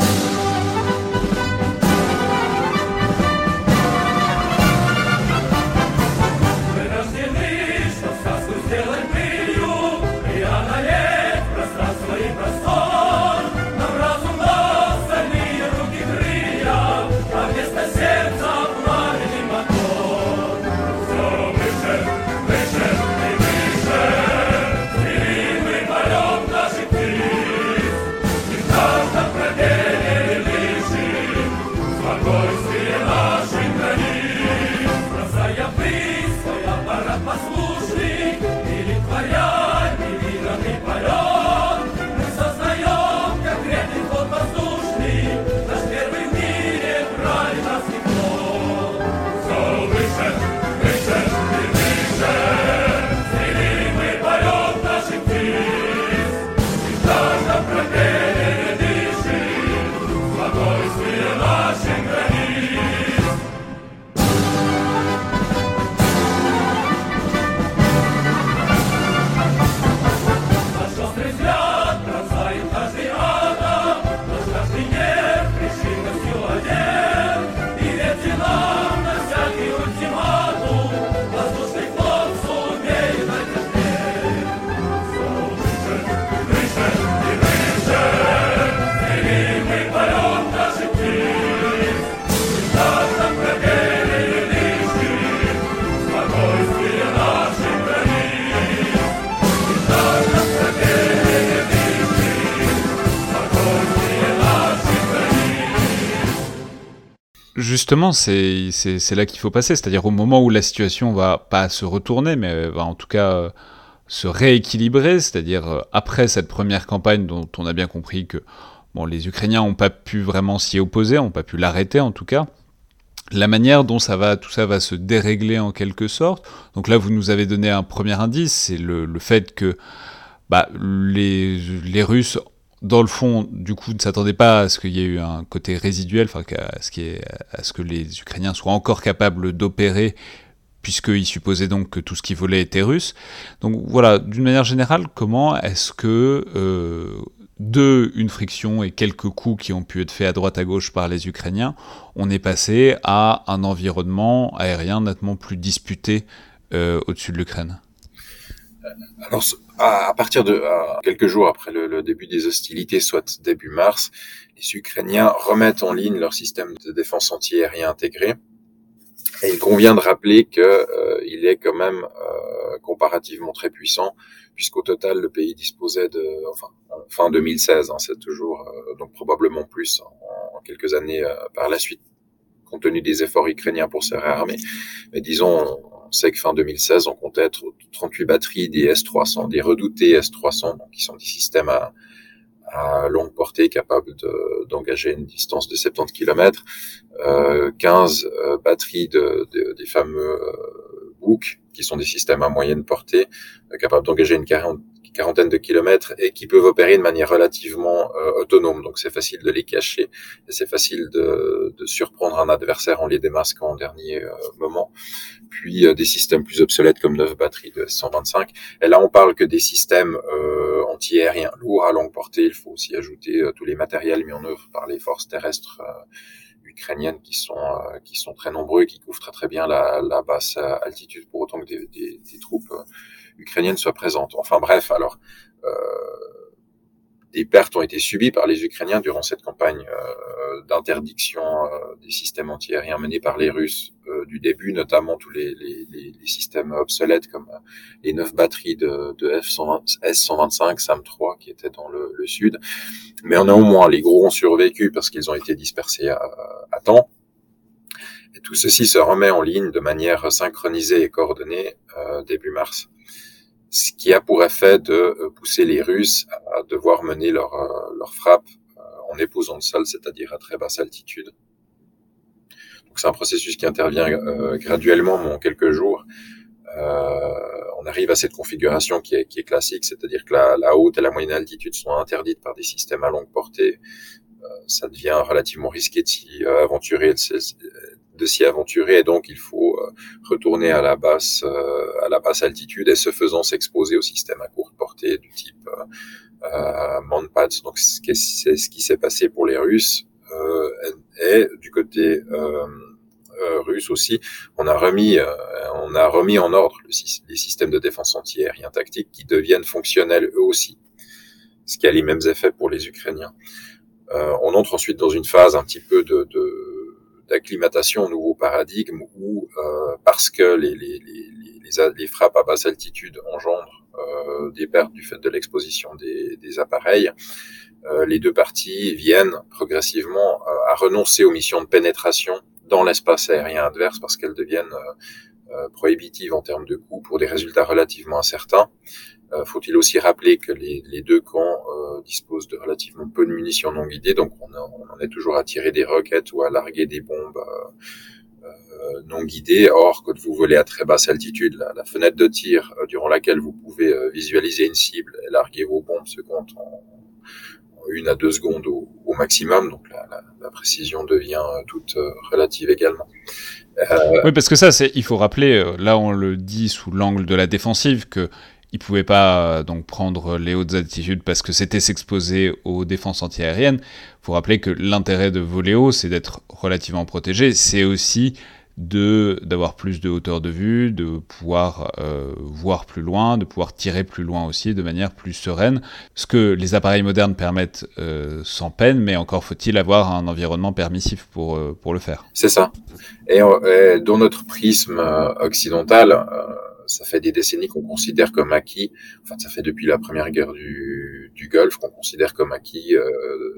Justement, c'est, c'est, c'est là qu'il faut passer, c'est-à-dire au moment où la situation va pas se retourner, mais va en tout cas euh, se rééquilibrer, c'est-à-dire euh, après cette première campagne dont on a bien compris que bon, les Ukrainiens n'ont pas pu vraiment s'y opposer, n'ont pas pu l'arrêter en tout cas, la manière dont ça va, tout ça va se dérégler en quelque sorte. Donc là, vous nous avez donné un premier indice, c'est le, le fait que bah, les, les Russes, dans le fond, du coup, ne s'attendaient pas à ce qu'il y ait eu un côté résiduel, enfin, à ce, qui est, à ce que les Ukrainiens soient encore capables d'opérer, puisqu'ils supposaient donc que tout ce qui volait était russe. Donc voilà, d'une manière générale, comment est-ce que, euh, de une friction et quelques coups qui ont pu être faits à droite à gauche par les Ukrainiens, on est passé à un environnement aérien nettement plus disputé euh, au-dessus de l'Ukraine? Alors, à partir de à quelques jours après le, le début des hostilités, soit début mars, les Ukrainiens remettent en ligne leur système de défense anti-aérien intégré. Et il convient de rappeler que euh, il est quand même euh, comparativement très puissant, puisqu'au total le pays disposait de, enfin, en fin deux mille seize, hein, c'est toujours euh, donc probablement plus en, en quelques années euh, par la suite, compte tenu des efforts ukrainiens pour se réarmer. Mais disons, on sait que fin deux mille seize, on comptait trente-huit batteries des S trois cents, des redoutés S trois cents, donc qui sont des systèmes à, à longue portée capables de, d'engager une distance de soixante-dix kilomètres, euh, quinze euh, batteries de, de, des fameux euh, Buk, qui sont des systèmes à moyenne portée, euh, capables d'engager une, quarante, quarantaine de kilomètres et qui peuvent opérer de manière relativement euh, autonome. Donc c'est facile de les cacher et c'est facile de, de surprendre un adversaire en les démasquant en dernier euh, moment. Puis euh, des systèmes plus obsolètes comme neuf batteries de S cent vingt-cinq. Et là, on parle que des systèmes euh, anti-aériens lourds à longue portée. Il faut aussi ajouter euh, tous les matériels mis en œuvre par les forces terrestres euh, ukrainiennes qui sont euh, qui sont très nombreux et qui couvrent très très bien la, la basse altitude pour autant que des, des, des troupes euh, ukrainiennes soient présentes. Enfin bref, alors euh, des pertes ont été subies par les Ukrainiens durant cette campagne euh, d'interdiction euh, des systèmes antiaériens menés par les Russes euh, du début, notamment tous les, les, les, les systèmes obsolètes comme euh, les neuf batteries de, de S cent vingt-cinq, SAM trois qui étaient dans le, le sud. Mais néanmoins, les gros ont survécu parce qu'ils ont été dispersés à, à temps. Et tout ceci se remet en ligne de manière synchronisée et coordonnée euh, début mars. Ce qui a pour effet de pousser les Russes à devoir mener leur, leur frappe en épousant le sol, c'est-à-dire à très basse altitude. Donc c'est un processus qui intervient euh, graduellement, mais en quelques jours. Euh, on arrive à cette configuration qui est, qui est classique, c'est-à-dire que la, la haute et la moyenne altitude sont interdites par des systèmes à longue portée. Euh, ça devient relativement risqué de s'y aventurer, de, de s'y aventurer, et donc il faut euh, retourner à la basse, euh, à la basse altitude, et ce faisant s'exposer au système à courte portée du type euh, euh, Manpads. Donc c'est ce qui s'est passé pour les Russes, euh, et du côté euh, euh, russe aussi, on a remis, euh, on a remis en ordre le, les systèmes de défense anti-aérien tactique qui deviennent fonctionnels eux aussi, ce qui a les mêmes effets pour les Ukrainiens. Euh, on entre ensuite dans une phase un petit peu de, de d'acclimatation au nouveau paradigme où, euh, parce que les, les, les, les, les frappes à basse altitude engendrent euh, des pertes du fait de l'exposition des, des appareils, euh, les deux parties viennent progressivement euh, à renoncer aux missions de pénétration dans l'espace aérien adverse parce qu'elles deviennent euh, euh, prohibitives en termes de coûts pour des résultats relativement incertains. Euh, faut-il aussi rappeler que les, les deux camps euh, disposent de relativement peu de munitions non guidées, donc on, a, on en est toujours à tirer des roquettes ou à larguer des bombes euh, euh, non guidées. Or, quand vous volez à très basse altitude, la, la fenêtre de tir euh, durant laquelle vous pouvez euh, visualiser une cible et larguer vos bombes se compte en, en une à deux secondes au, au maximum, donc la, la, la précision devient euh, toute euh, relative également. Euh... Oui, parce que ça, c'est, il faut rappeler, là on le dit sous l'angle de la défensive, que ils pouvaient pas euh, donc prendre les hautes altitudes parce que c'était s'exposer aux défenses antiaériennes. Il faut rappeler que l'intérêt de voler haut, c'est d'être relativement protégé. C'est aussi de d'avoir plus de hauteur de vue, de pouvoir euh, voir plus loin, de pouvoir tirer plus loin aussi de manière plus sereine. Ce que les appareils modernes permettent euh, sans peine, mais encore faut-il avoir un environnement permissif pour euh, pour le faire. C'est ça. Et, et dans notre prisme occidental, euh, ça fait des décennies qu'on considère comme acquis, enfin ça fait depuis la première guerre du, du Golfe qu'on considère comme acquis euh,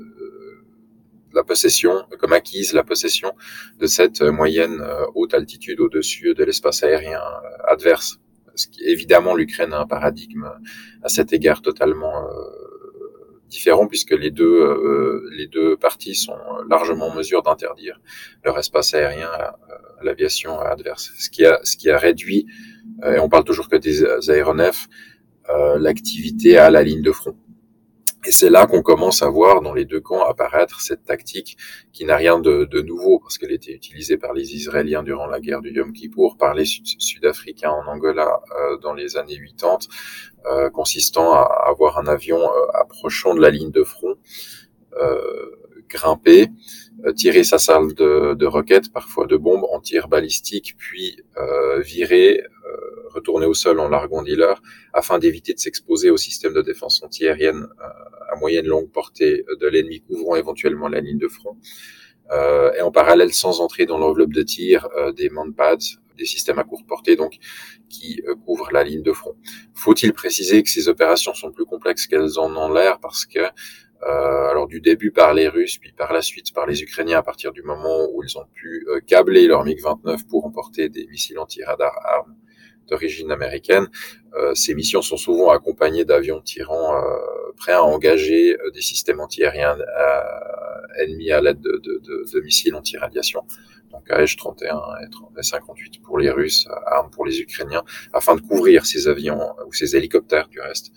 la possession, comme acquise la possession de cette moyenne euh, haute altitude au-dessus de l'espace aérien euh, adverse. Ce qui, évidemment, l'Ukraine a un paradigme à cet égard totalement euh, différent puisque les deux euh, les deux parties sont largement en mesure d'interdire leur espace aérien à, à l'aviation adverse. Ce qui a ce qui a réduit, et on parle toujours que des aéronefs, euh, l'activité à la ligne de front. Et c'est là qu'on commence à voir dans les deux camps apparaître cette tactique qui n'a rien de, de nouveau parce qu'elle était utilisée par les Israéliens durant la guerre du Yom Kippour, par les Sud-Africains en Angola euh, dans les années quatre-vingt-dix, euh, consistant à avoir un avion euh, approchant de la ligne de front, euh, grimper, euh, tirer sa salve de, de roquettes, parfois de bombes en tir balistique, puis euh, virer, euh, retourner au sol en larguant dealer, afin d'éviter de s'exposer au système de défense antiaérienne euh, à moyenne longue portée de l'ennemi couvrant éventuellement la ligne de front, euh, et en parallèle, sans entrer dans l'enveloppe de tir, euh, des Manpads, des systèmes à courte portée, donc qui euh, couvrent la ligne de front. Faut-il préciser que ces opérations sont plus complexes qu'elles en ont l'air parce que Euh, alors du début par les Russes, puis par la suite par les Ukrainiens à partir du moment où ils ont pu euh, câbler leur MiG vingt-neuf pour emporter des missiles anti-radar armes d'origine américaine. Euh, ces missions sont souvent accompagnées d'avions tirant euh, prêts à engager euh, des systèmes anti-aériens euh, ennemis à l'aide de, de, de, de missiles anti-radiation. Donc A H trente et un et cinquante-huit pour les Russes, armes pour les Ukrainiens, afin de couvrir ces avions ou ces hélicoptères du reste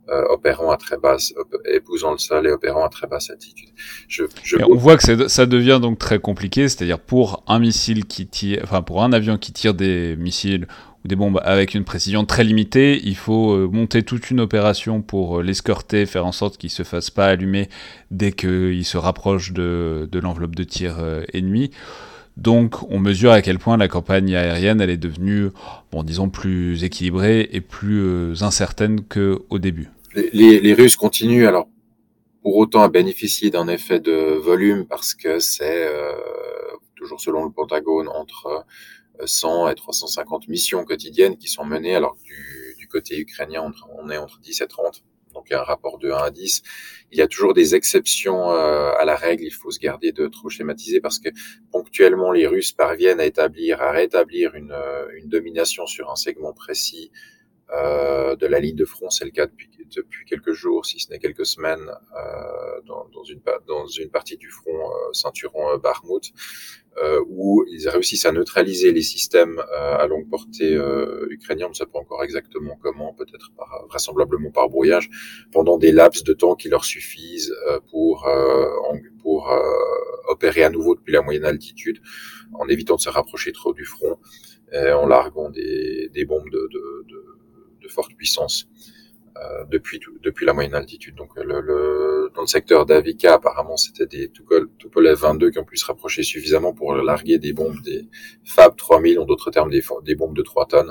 euh, opérant à très basse, op- épousant le sol et opérant à très basse altitude. Je, je... Et on voit que c'est, ça devient donc très compliqué, c'est-à-dire pour un missile qui tire, enfin pour un avion qui tire des missiles ou des bombes avec une précision très limitée, il faut euh, monter toute une opération pour euh, l'escorter, faire en sorte qu'il se fasse pas allumer dès qu'il se rapproche de, de l'enveloppe de tir euh, ennemie. Donc, on mesure à quel point la campagne aérienne, elle est devenue, bon, disons, plus équilibrée et plus euh, incertaine qu'au début. Les, les, les Russes continuent, alors, pour autant, à bénéficier d'un effet de volume parce que c'est, euh, toujours selon le Pentagone, entre cent et trois cent cinquante missions quotidiennes qui sont menées, alors que du, du côté ukrainien, on est entre dix et trente. Donc, il y a un rapport de un à dix. Il y a toujours des exceptions euh, à la règle. Il faut se garder de trop schématiser parce que ponctuellement, les Russes parviennent à établir, à rétablir une, une domination sur un segment précis euh, de la ligne de front. C'est le cas depuis, depuis quelques jours, si ce n'est quelques semaines, euh, dans, dans, une, dans une partie du front euh, ceinturon euh, Bakhmut. Euh, où ils réussissent à neutraliser les systèmes euh, à longue portée euh, ukrainiens, on ne sait pas encore exactement comment, peut-être par, vraisemblablement par brouillage, pendant des laps de temps qui leur suffisent euh, pour, euh, en, pour euh, opérer à nouveau depuis la moyenne altitude, en évitant de se rapprocher trop du front, et en larguant des, des bombes de, de, de, de forte puissance. Euh, depuis depuis la moyenne altitude. Donc le, le dans le secteur d'Avika, apparemment c'était des Tupolev vingt-deux qui ont pu se rapprocher suffisamment pour larguer des bombes, des Fab trois mille, en d'autres termes des, des bombes de trois tonnes,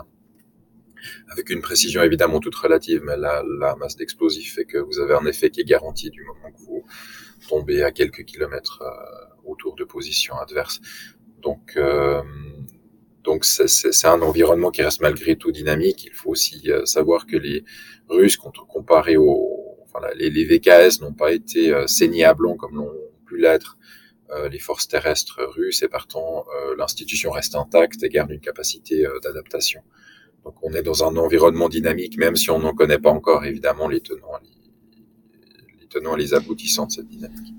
avec une précision évidemment toute relative, mais la, la masse d'explosifs fait que vous avez un effet qui est garanti du moment que vous tombez à quelques kilomètres euh, autour de positions adverses. Donc euh, Donc c'est, c'est, c'est un environnement qui reste malgré tout dynamique. Il faut aussi euh, savoir que les Russes, comparés aux, enfin, les, les V K S, n'ont pas été euh, saignés à blanc comme l'ont pu l'être euh, les forces terrestres russes, et partant euh, l'institution reste intacte et garde une capacité euh, d'adaptation. Donc on est dans un environnement dynamique, même si on n'en connaît pas encore évidemment les tenants, les, les tenants et les aboutissants de cette dynamique.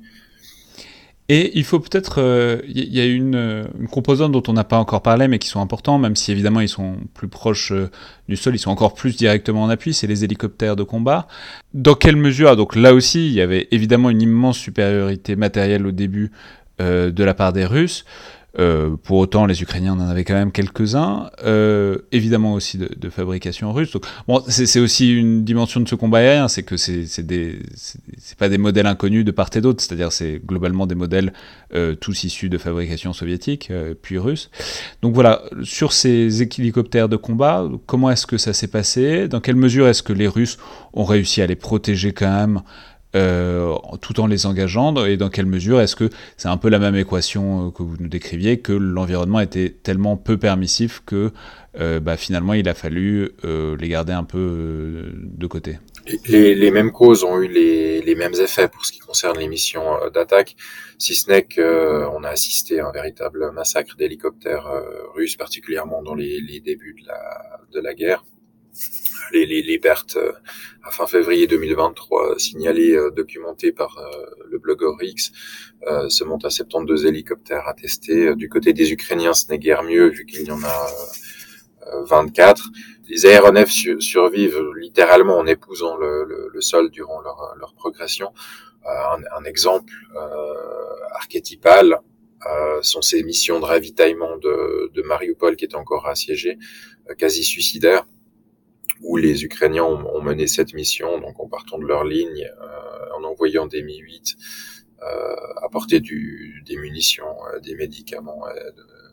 Et il faut peut-être, il euh, y a une, une composante dont on n'a pas encore parlé, mais qui sont importants, même si évidemment ils sont plus proches euh, du sol, ils sont encore plus directement en appui, c'est les hélicoptères de combat. Dans quelle mesure, donc là aussi, il y avait évidemment une immense supériorité matérielle au début euh, de la part des Russes. Euh, pour autant, les Ukrainiens en avaient quand même quelques-uns, euh, évidemment aussi de, de fabrication russe. Donc, bon, c'est, c'est aussi une dimension de ce combat aérien, c'est que c'est, c'est, des, c'est, c'est pas des modèles inconnus de part et d'autre, c'est-à-dire c'est globalement des modèles euh, tous issus de fabrication soviétique, euh, puis russe. Donc voilà, sur ces hélicoptères de combat, comment est-ce que ça s'est passé ? Dans quelle mesure est-ce que les Russes ont réussi à les protéger quand même Euh, tout en les engageant, et dans quelle mesure est-ce que c'est un peu la même équation euh, que vous nous décriviez, que l'environnement était tellement peu permissif que euh, bah, finalement il a fallu euh, les garder un peu euh, de côté. Les, les mêmes causes ont eu les, les mêmes effets pour ce qui concerne les missions d'attaque, si ce n'est qu'on a assisté à un véritable massacre d'hélicoptères euh, russes, particulièrement dans les, les débuts de la, de la guerre. Les, les, les pertes euh, à fin février deux mille vingt-trois signalées, euh, documentées par euh, le blogueur X, euh, se montent à soixante-douze hélicoptères attestés. Du côté des Ukrainiens, ce n'est guère mieux vu qu'il y en a euh, vingt-quatre. Les aéronefs su- survivent littéralement en épousant le, le, le sol durant leur, leur progression. Euh, un, un exemple euh, archétypal euh, sont ces missions de ravitaillement de, de Mariupol qui étaient encore assiégées, euh, quasi suicidaires, où les Ukrainiens ont, ont mené cette mission, donc en partant de leur ligne, euh, en envoyant des Mi huit, euh, apporter du, des munitions, euh, des médicaments, euh,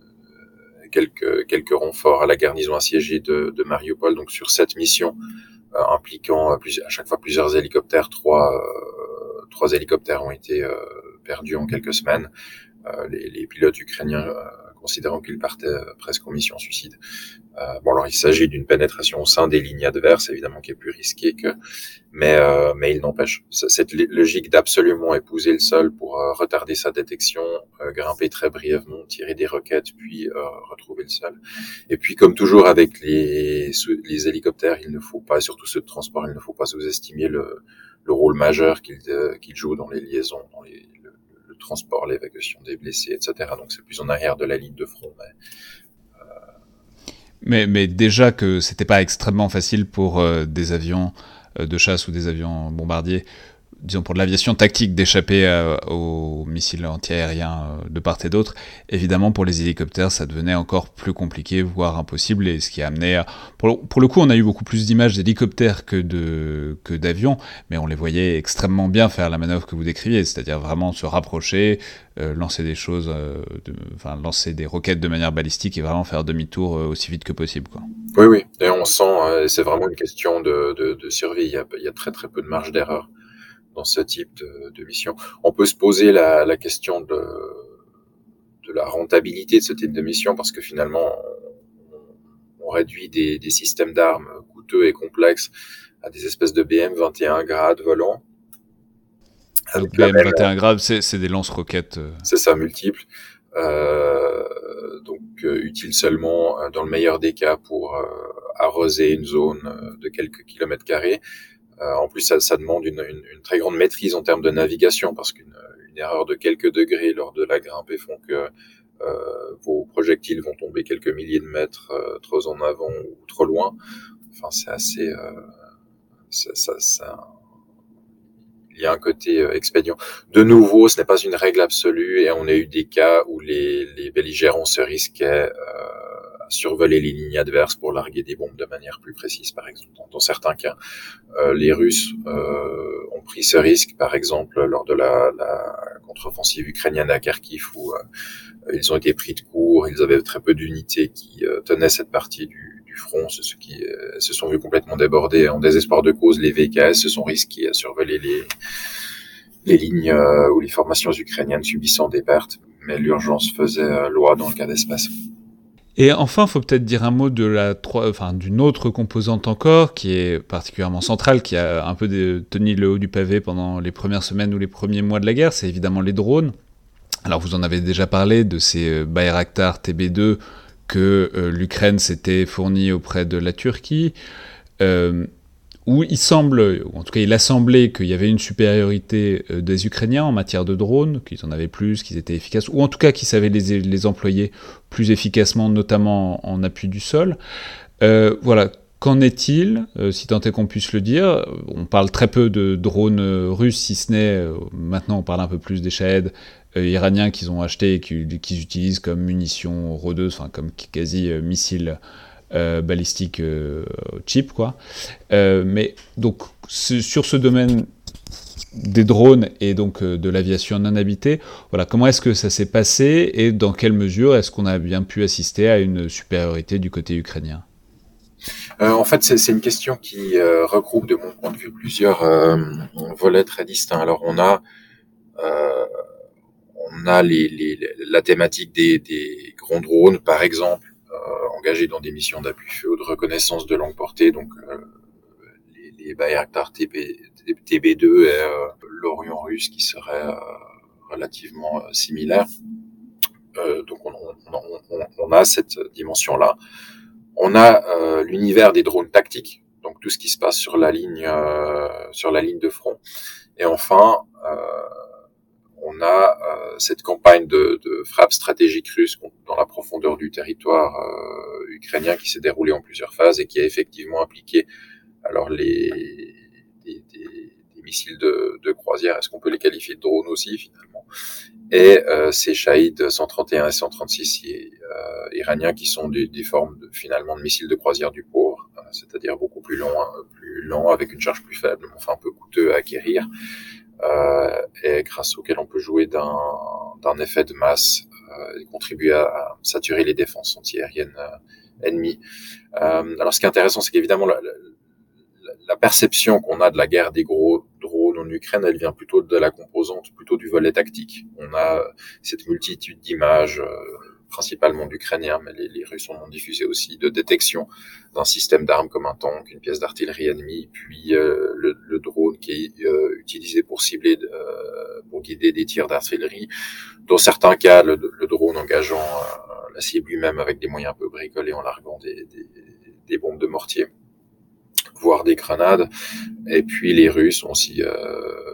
de, quelques, quelques renforts à la garnison assiégée de, de Mariupol. Donc sur cette mission, euh, impliquant à chaque fois plusieurs hélicoptères, trois, euh, trois hélicoptères ont été euh, perdus en quelques semaines. Euh, les, les pilotes ukrainiens euh, considérant qu'ils partaient euh, presque en mission suicide. Euh, bon, alors il s'agit d'une pénétration au sein des lignes adverses, évidemment, qui est plus risquée que, mais euh, mais il n'empêche cette logique d'absolument épouser le sol pour euh, retarder sa détection, euh, grimper très brièvement, tirer des roquettes, puis euh, retrouver le sol. Et puis, comme toujours avec les les hélicoptères, il ne faut pas, surtout ceux de transport, il ne faut pas sous-estimer le le rôle majeur qu'ils euh, qu'ils jouent dans les liaisons, dans les transport, l'évacuation des blessés, et cetera. Donc c'est plus en arrière de la ligne de front. Mais, euh... mais, mais déjà que c'était pas extrêmement facile pour euh, des avions euh, de chasse ou des avions bombardiers, disons pour de l'aviation tactique, d'échapper euh, aux missiles antiaériens euh, de part et d'autre. Évidemment, pour les hélicoptères, ça devenait encore plus compliqué, voire impossible, et ce qui a amené à... Pour le, pour le coup, on a eu beaucoup plus d'images d'hélicoptères que, de, que d'avions, mais on les voyait extrêmement bien faire la manœuvre que vous décriviez, c'est-à-dire vraiment se rapprocher, euh, lancer des choses, euh, de, enfin lancer des roquettes de manière balistique et vraiment faire demi-tour euh, aussi vite que possible, quoi. Oui, oui, et on sent, euh, c'est vraiment une question de, de, de survie, il y, a, il y a très très peu de marge d'erreur dans ce type de, de mission. On peut se poser la, la question de, de la rentabilité de ce type de mission parce que finalement, on, on réduit des, des systèmes d'armes coûteux et complexes à des espèces de B M vingt et un grades volants. Donc B M vingt et un grades, c'est, c'est des lance-roquettes. Euh... C'est ça, multiples. Euh, donc euh, utile seulement euh, dans le meilleur des cas pour euh, arroser une zone euh, de quelques kilomètres carrés. Euh, en plus, ça, ça demande une, une, une très grande maîtrise en termes de navigation parce qu'une une erreur de quelques degrés lors de la grimpe font que euh, vos projectiles vont tomber quelques milliers de mètres euh, trop en avant ou trop loin. Enfin, c'est assez... Euh, ça, ça, ça, il y a un côté euh, expédient. De nouveau, ce n'est pas une règle absolue et on a eu des cas où les, les belligérants se risquaient euh, à survoler les lignes adverses pour larguer des bombes de manière plus précise, par exemple. Dans, dans certains cas, euh, les Russes euh, ont pris ce risque, par exemple, lors de la, la contre-offensive ukrainienne à Kharkiv, où euh, ils ont été pris de court, ils avaient très peu d'unités qui euh, tenaient cette partie du, du front, ceux qui euh, se sont vus complètement débordés en désespoir de cause. Les V K S se sont risqués à survoler les, les lignes euh, ou les formations ukrainiennes subissant des pertes, mais l'urgence faisait euh, loi dans le cas d'espèce. Et enfin, il faut peut-être dire un mot de la, enfin, d'une autre composante encore, qui est particulièrement centrale, qui a un peu de, tenu le haut du pavé pendant les premières semaines ou les premiers mois de la guerre, c'est évidemment les drones. Alors vous en avez déjà parlé de ces Bayraktar T B deux que euh, l'Ukraine s'était fourni auprès de la Turquie, euh, où il semble, ou en tout cas il a semblé qu'il y avait une supériorité euh, des Ukrainiens en matière de drones, qu'ils en avaient plus, qu'ils étaient efficaces, ou en tout cas qu'ils savaient les, les employer plus efficacement, notamment en, en appui du sol. Euh, voilà. Qu'en est-il, euh, si tant est qu'on puisse le dire? On parle très peu de drones euh, russes, si ce n'est, euh, maintenant on parle un peu plus des Shahed euh, iraniens qu'ils ont achetés et qu'ils, qu'ils utilisent comme munitions rôdeuses, enfin comme quasi euh, missiles euh, balistiques euh, cheap, quoi. Euh, mais donc, ce, sur ce domaine des drones et donc euh, de l'aviation non habitée, voilà, comment est-ce que ça s'est passé et dans quelle mesure est-ce qu'on a bien pu assister à une supériorité du côté ukrainien? Euh, en fait, c'est, c'est une question qui euh, regroupe, de mon point de vue, plusieurs euh, volets très distincts. Alors, on a, euh, on a les, les, la thématique des, des grands drones, par exemple, euh, engagés dans des missions d'appui-feu ou de reconnaissance de longue portée, donc euh, les, les Bayraktar T B deux et euh, l'Orion russe qui serait euh, relativement euh, similaire. Euh, donc, on, on, on, on a cette dimension-là. On a euh, l'univers des drones tactiques, donc tout ce qui se passe sur la ligne, euh, sur la ligne de front. Et enfin, euh, on a euh, cette campagne de, de frappe stratégique russe dans la profondeur du territoire euh, ukrainien qui s'est déroulée en plusieurs phases et qui a effectivement impliqué alors les des, des, des missiles de, de croisière. Est-ce qu'on peut les qualifier de drones aussi finalement? Et euh, ces Shahed cent trente et un et cent trente-six euh, iraniens qui sont des, des formes de, finalement de missiles de croisière du pauvre, euh, c'est-à-dire beaucoup plus longs, hein, plus lents avec une charge plus faible, mais enfin un peu coûteux à acquérir, euh, et grâce auquel on peut jouer d'un, d'un effet de masse euh, et contribuer à, à saturer les défenses antiaériennes euh, ennemies. Euh, alors ce qui est intéressant, c'est qu'évidemment la, la, la perception qu'on a de la guerre des gros drones en Ukraine, elle vient plutôt de la composante, plutôt du volet tactique. On a cette multitude d'images, euh, principalement d'Ukrainiens, mais les, les Russes en ont diffusé aussi, de détection d'un système d'armes comme un tank, une pièce d'artillerie ennemie, puis euh, le, le drone qui est euh, utilisé pour cibler, euh, pour guider des tirs d'artillerie. Dans certains cas, le, le drone engageant euh, la cible lui-même avec des moyens un peu bricolés en larguant des, des, des bombes de mortier, voire des grenades. Et puis les Russes ont aussi euh,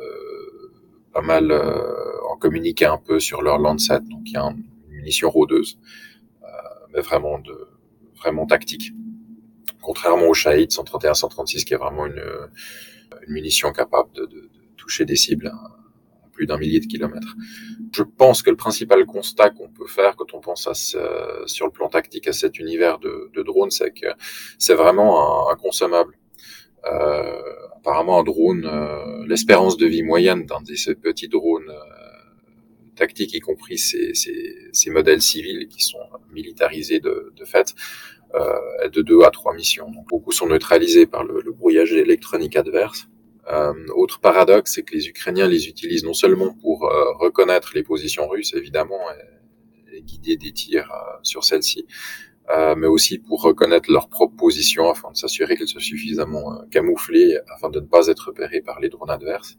pas mal euh, en communiqué un peu sur leur Lancet, donc il y a une munition rôdeuse, euh, mais vraiment de vraiment tactique. contrairement au Shahid cent trente et un cent trente-six qui est vraiment une, une munition capable de, de, de toucher des cibles à plus d'un millier de kilomètres. Je pense que le principal constat qu'on peut faire quand on pense à ce, sur le plan tactique à cet univers de, de drones, c'est que c'est vraiment un, un consommable. Euh, apparemment, un drone, euh, l'espérance de vie moyenne d'un de ces petits drones euh, tactiques, y compris ces, ces, ces modèles civils qui sont militarisés de, de fait, euh, de deux à trois missions. Donc, beaucoup sont neutralisés par le, le brouillage électronique adverse. Euh, autre paradoxe, c'est que les Ukrainiens les utilisent non seulement pour euh, reconnaître les positions russes, évidemment, et, et guider des tirs euh, sur celles-ci, euh, mais aussi pour reconnaître leur propre position afin de s'assurer qu'elles soient suffisamment euh, camouflées afin de ne pas être repérées par les drones adverses.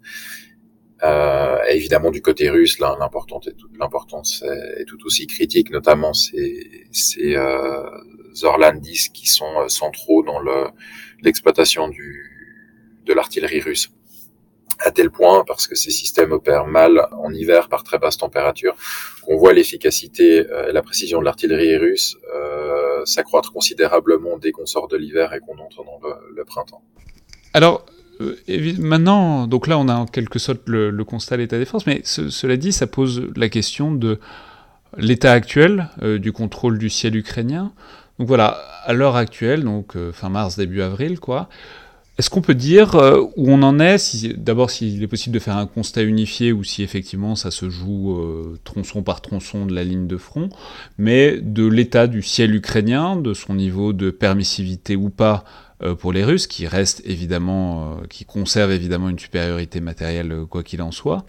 Euh, et évidemment, du côté russe, là, l'importance est tout, l'importance est, est tout aussi critique, notamment ces, ces euh, Orlan dix qui sont euh, centraux dans le, l'exploitation du de l'artillerie russe, à tel point, parce que ces systèmes opèrent mal en hiver par très basse température, qu'on voit l'efficacité et la précision de l'artillerie russe euh, s'accroître considérablement dès qu'on sort de l'hiver et qu'on entre dans le, le printemps. Alors, euh, maintenant, donc là on a en quelque sorte le, le constat de l'état des forces, mais ce, cela dit, ça pose la question de l'état actuel euh, du contrôle du ciel ukrainien. Donc voilà, à l'heure actuelle, donc euh, fin mars, début avril, quoi, est-ce qu'on peut dire euh, où on en est, si, d'abord s'il est possible de faire un constat unifié ou si effectivement ça se joue euh, tronçon par tronçon de la ligne de front, mais de l'état du ciel ukrainien, de son niveau de permissivité ou pas euh, pour les Russes, qui reste évidemment, euh, qui conserve évidemment une supériorité matérielle euh, quoi qu'il en soit,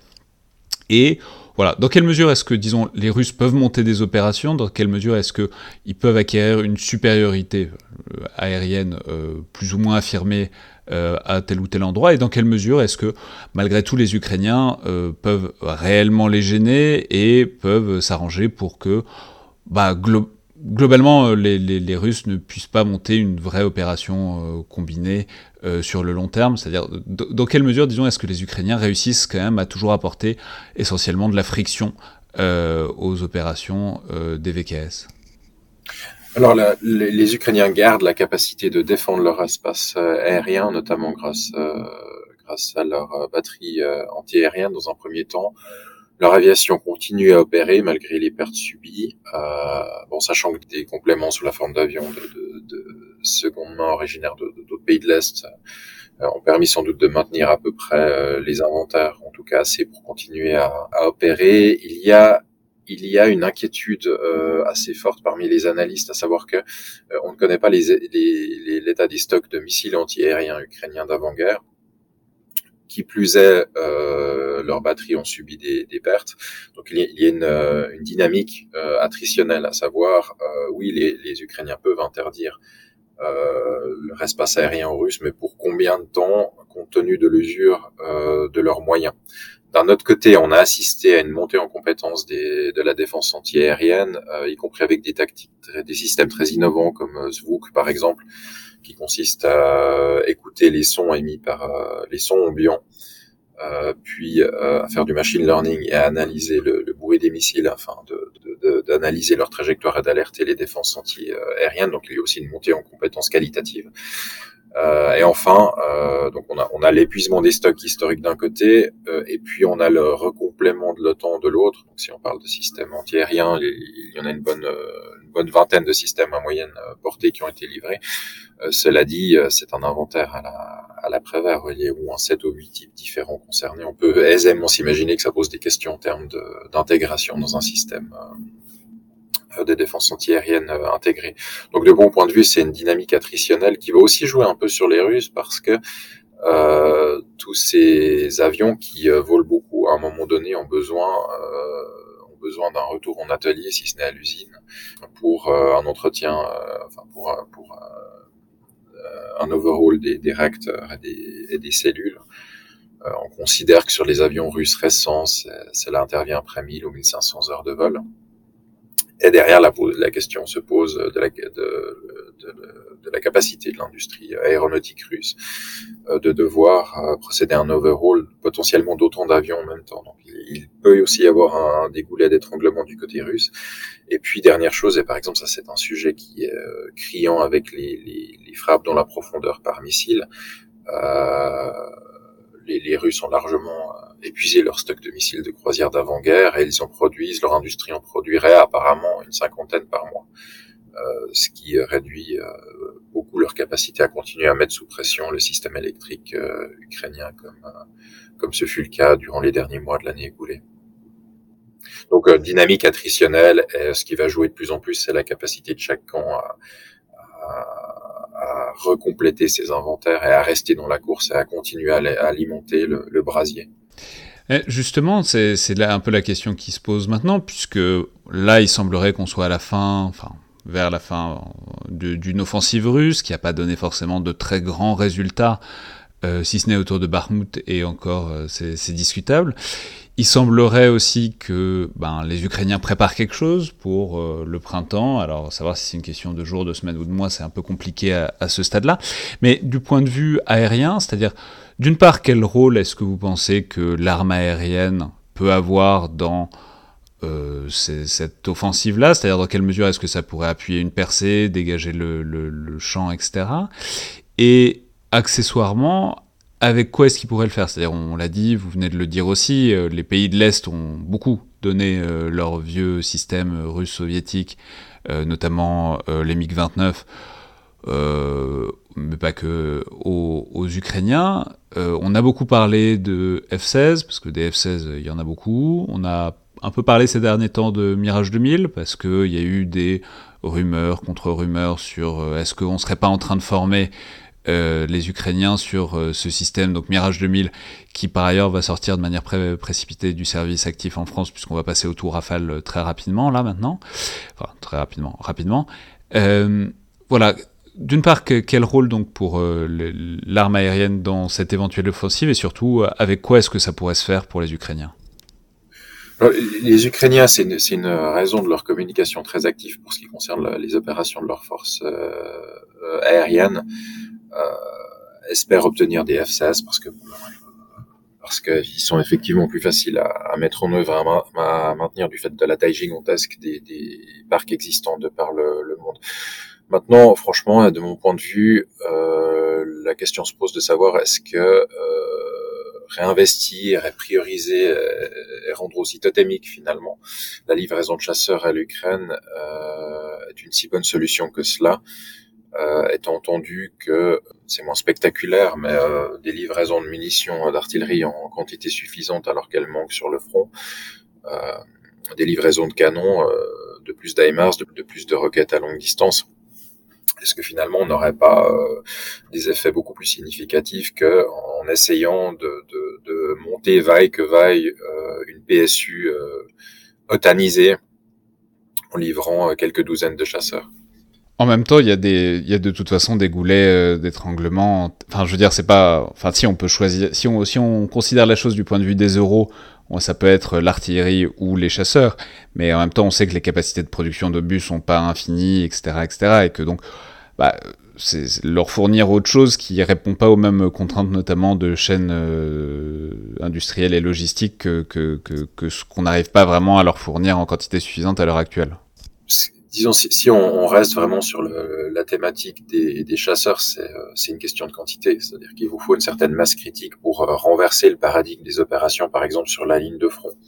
et voilà, dans quelle mesure est-ce que, disons, les Russes peuvent monter des opérations, dans quelle mesure est-ce qu'ils peuvent acquérir une supériorité euh, aérienne euh, plus ou moins affirmée euh, à tel ou tel endroit, et dans quelle mesure est-ce que, malgré tout, les Ukrainiens euh, peuvent réellement les gêner et peuvent s'arranger pour que, bah, glo- globalement, les, les, les Russes ne puissent pas monter une vraie opération euh, combinée euh, sur le long terme, c'est-à-dire d- dans quelle mesure, disons, est-ce que les Ukrainiens réussissent quand même à toujours apporter essentiellement de la friction euh, aux opérations euh, des V K S? Alors, la, les, les Ukrainiens gardent la capacité de défendre leur espace euh, aérien, notamment grâce, euh, grâce à leur euh, batterie euh, anti-aérienne dans un premier temps. Leur aviation continue à opérer malgré les pertes subies, euh, bon, sachant que des compléments sous la forme d'avions de, de, de seconde main originaires de, de, d'autres pays de l'Est euh, ont permis sans doute de maintenir à peu près euh, les inventaires, en tout cas assez pour continuer à, à opérer. Il y a il y a une inquiétude euh, assez forte parmi les analystes, à savoir que euh, on ne connaît pas les, les, les, l'état des stocks de missiles anti-aériens ukrainiens d'avant-guerre. Qui plus est, euh, leurs batteries ont subi des, des pertes. Donc il y a, il y a une, une dynamique euh, attritionnelle, à savoir, euh, oui, les, les Ukrainiens peuvent interdire euh, leur espace aérien aux Russes, mais pour combien de temps, compte tenu de l'usure euh, de leurs moyens. D'un autre côté, on a assisté à une montée en compétence des, de la défense anti-aérienne, euh, y compris avec des tactiques, des systèmes très innovants comme euh, Zvuk, par exemple, qui consiste à écouter les sons émis par euh, les sons ambiants, euh, puis euh, à faire du machine learning et à analyser le, le bruit des missiles afin de, de, de, d'analyser leur trajectoire et d'alerter les défenses anti-aériennes. Donc il y a aussi une montée en compétences qualitatives. Euh, et enfin, euh, donc on a, on a l'épuisement des stocks historiques d'un côté, euh, et puis on a le recomplément de l'OTAN de l'autre. Donc si on parle de systèmes anti-aériens, il y en a une bonne, une bonne vingtaine de systèmes à moyenne portée qui ont été livrés. Euh, cela dit, c'est un inventaire à la, à la Prévert, il y a un sept ou huit types différents concernés. On peut aisément s'imaginer que ça pose des questions en termes de, d'intégration dans un système euh, de défense antiaérienne euh, intégrée. Donc de mon point de vue, c'est une dynamique attritionnelle qui va aussi jouer un peu sur les Russes parce que euh, tous ces avions qui euh, volent beaucoup, à un moment donné, ont besoin, euh, ont besoin d'un retour en atelier, si ce n'est à l'usine, pour euh, un entretien, euh, enfin pour, pour euh, un overhaul des, des réacteurs et des, et des cellules. Euh, on considère que sur les avions russes récents, cela intervient après mille ou mille cinq cents heures de vol. Et derrière, la, la question se pose de la, de, de, de la capacité de l'industrie aéronautique russe de devoir procéder à un overhaul potentiellement d'autant d'avions en même temps. Donc, il peut aussi y avoir un, des goulets d'étranglement du côté russe. Et puis, dernière chose, et par exemple, ça c'est un sujet qui est euh, criant avec les, les, les frappes dans la profondeur par missile. Euh, les, les Russes ont largement épuisé leur stock de missiles de croisière d'avant-guerre et ils en produisent, leur industrie en produirait apparemment une cinquantaine par mois, euh, ce qui réduit euh, beaucoup leur capacité à continuer à mettre sous pression le système électrique euh, ukrainien, comme, euh, comme ce fut le cas durant les derniers mois de l'année écoulée. Donc, euh, dynamique attritionnelle, et ce qui va jouer de plus en plus, c'est la capacité de chaque camp à, à, à recompléter ses inventaires et à rester dans la course et à continuer à, à alimenter le, le brasier. Et justement, c'est, c'est là un peu la question qui se pose maintenant, puisque là, il semblerait qu'on soit à la fin, enfin, vers la fin de, d'une offensive russe, qui n'a pas donné forcément de très grands résultats, euh, si ce n'est autour de Bakhmout, et encore, euh, c'est, c'est discutable. Il semblerait aussi que ben, les Ukrainiens préparent quelque chose pour euh, le printemps. Alors, savoir si c'est une question de jours, de semaines ou de mois, c'est un peu compliqué à, à ce stade-là. Mais du point de vue aérien, c'est-à-dire, d'une part, quel rôle est-ce que vous pensez que l'arme aérienne peut avoir dans euh, ces, cette offensive-là? C'est-à-dire, dans quelle mesure est-ce que ça pourrait appuyer une percée, dégager le, le, le champ, et cetera. Et accessoirement, avec quoi est-ce qu'ils pourraient le faire? C'est-à-dire, on l'a dit, vous venez de le dire aussi, euh, les pays de l'Est ont beaucoup donné euh, leur vieux système russe soviétique, euh, notamment euh, les MiG vingt-neuf, euh, mais pas que, aux, aux Ukrainiens. Euh, on a beaucoup parlé de F seize, parce que des F seize, il y en a beaucoup. On a un peu parlé ces derniers temps de Mirage deux mille, parce qu'il y a eu des rumeurs, contre-rumeurs sur euh, est-ce qu'on serait pas en train de former Euh, les Ukrainiens sur euh, ce système, donc Mirage deux mille, qui par ailleurs va sortir de manière pré- précipitée du service actif en France, puisqu'on va passer au tout Rafale euh, très rapidement, là, maintenant. Enfin, très rapidement, rapidement. Euh, voilà. D'une part, que, quel rôle donc pour euh, le, l'arme aérienne dans cette éventuelle offensive, et surtout, euh, avec quoi est-ce que ça pourrait se faire pour les Ukrainiens? Alors, les Ukrainiens, c'est une, c'est une raison de leur communication très active pour ce qui concerne la, les opérations de leurs forces euh, aériennes. Euh, espèrent obtenir des F seize parce que parce qu'ils sont effectivement plus faciles à, à mettre en œuvre, à, à maintenir du fait de la taille gigantesque des, des parcs existants de par le, le monde. Maintenant, franchement, de mon point de vue, euh, la question se pose de savoir est-ce que euh, réinvestir et prioriser et rendre aussi totémique finalement la livraison de chasseurs à l'Ukraine euh, est une si bonne solution que cela. Euh, étant entendu que c'est moins spectaculaire, mais euh, des livraisons de munitions d'artillerie en quantité suffisante alors qu'elles manquent sur le front, euh, des livraisons de canons, euh, de plus d'HIMARS, de, de plus de roquettes à longue distance. Est-ce que finalement on n'aurait pas euh, des effets beaucoup plus significatifs que en essayant de, de, de monter vaille que vaille euh, une P S U euh, otanisée en livrant quelques douzaines de chasseurs? En même temps, il y a des, il y a de toute façon des goulets euh, d'étranglement. Enfin, je veux dire, c'est pas, enfin, si on peut choisir, si on, si on considère la chose du point de vue des euros, bon, ça peut être l'artillerie ou les chasseurs, mais en même temps, on sait que les capacités de production d'obus sont pas infinies, et cetera, et cetera, et que donc, bah, c'est, c'est leur fournir autre chose qui répond pas aux mêmes contraintes, notamment de chaînes euh, industrielles et logistiques que, que, que, que ce qu'on n'arrive pas vraiment à leur fournir en quantité suffisante à l'heure actuelle. Disons, si, si on, on reste vraiment sur le, la thématique des, des chasseurs, c'est, c'est une question de quantité. C'est-à-dire qu'il vous faut une certaine masse critique pour euh, renverser le paradigme des opérations, par exemple, sur la ligne de front.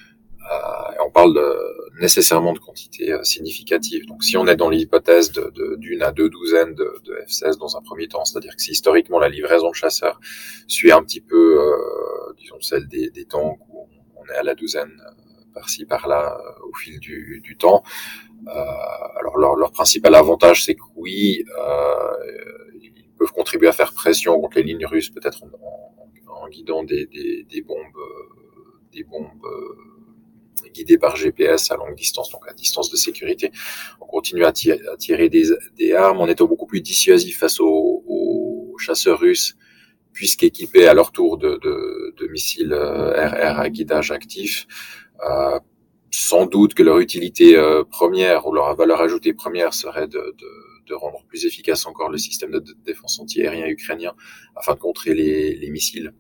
Euh, et on parle de, nécessairement de quantité euh, significative. Donc, si on est dans l'hypothèse de, de, d'une à deux douzaines de, de F seize dans un premier temps, c'est-à-dire que si historiquement la livraison de chasseurs suit un petit peu, euh, disons, celle des, des tanks où on est à la douzaine euh, par-ci, par-là, euh, au fil du, du temps, Euh, alors leur, leur principal avantage, c'est que oui, euh, ils peuvent contribuer à faire pression contre les lignes russes, peut-être en, en, en guidant des, des, des bombes, euh, des bombes euh, guidées par G P S à longue distance, donc à distance de sécurité. On continue à tirer, à tirer des, des armes en étant beaucoup plus dissuasif face aux, aux chasseurs russes, puisqu'équipés à leur tour de, de, de missiles R R à guidage actif. Euh, sans doute que leur utilité euh, première ou leur valeur ajoutée première serait de, de, de rendre plus efficace encore le système de défense antiaérien ukrainien afin de contrer les, les missiles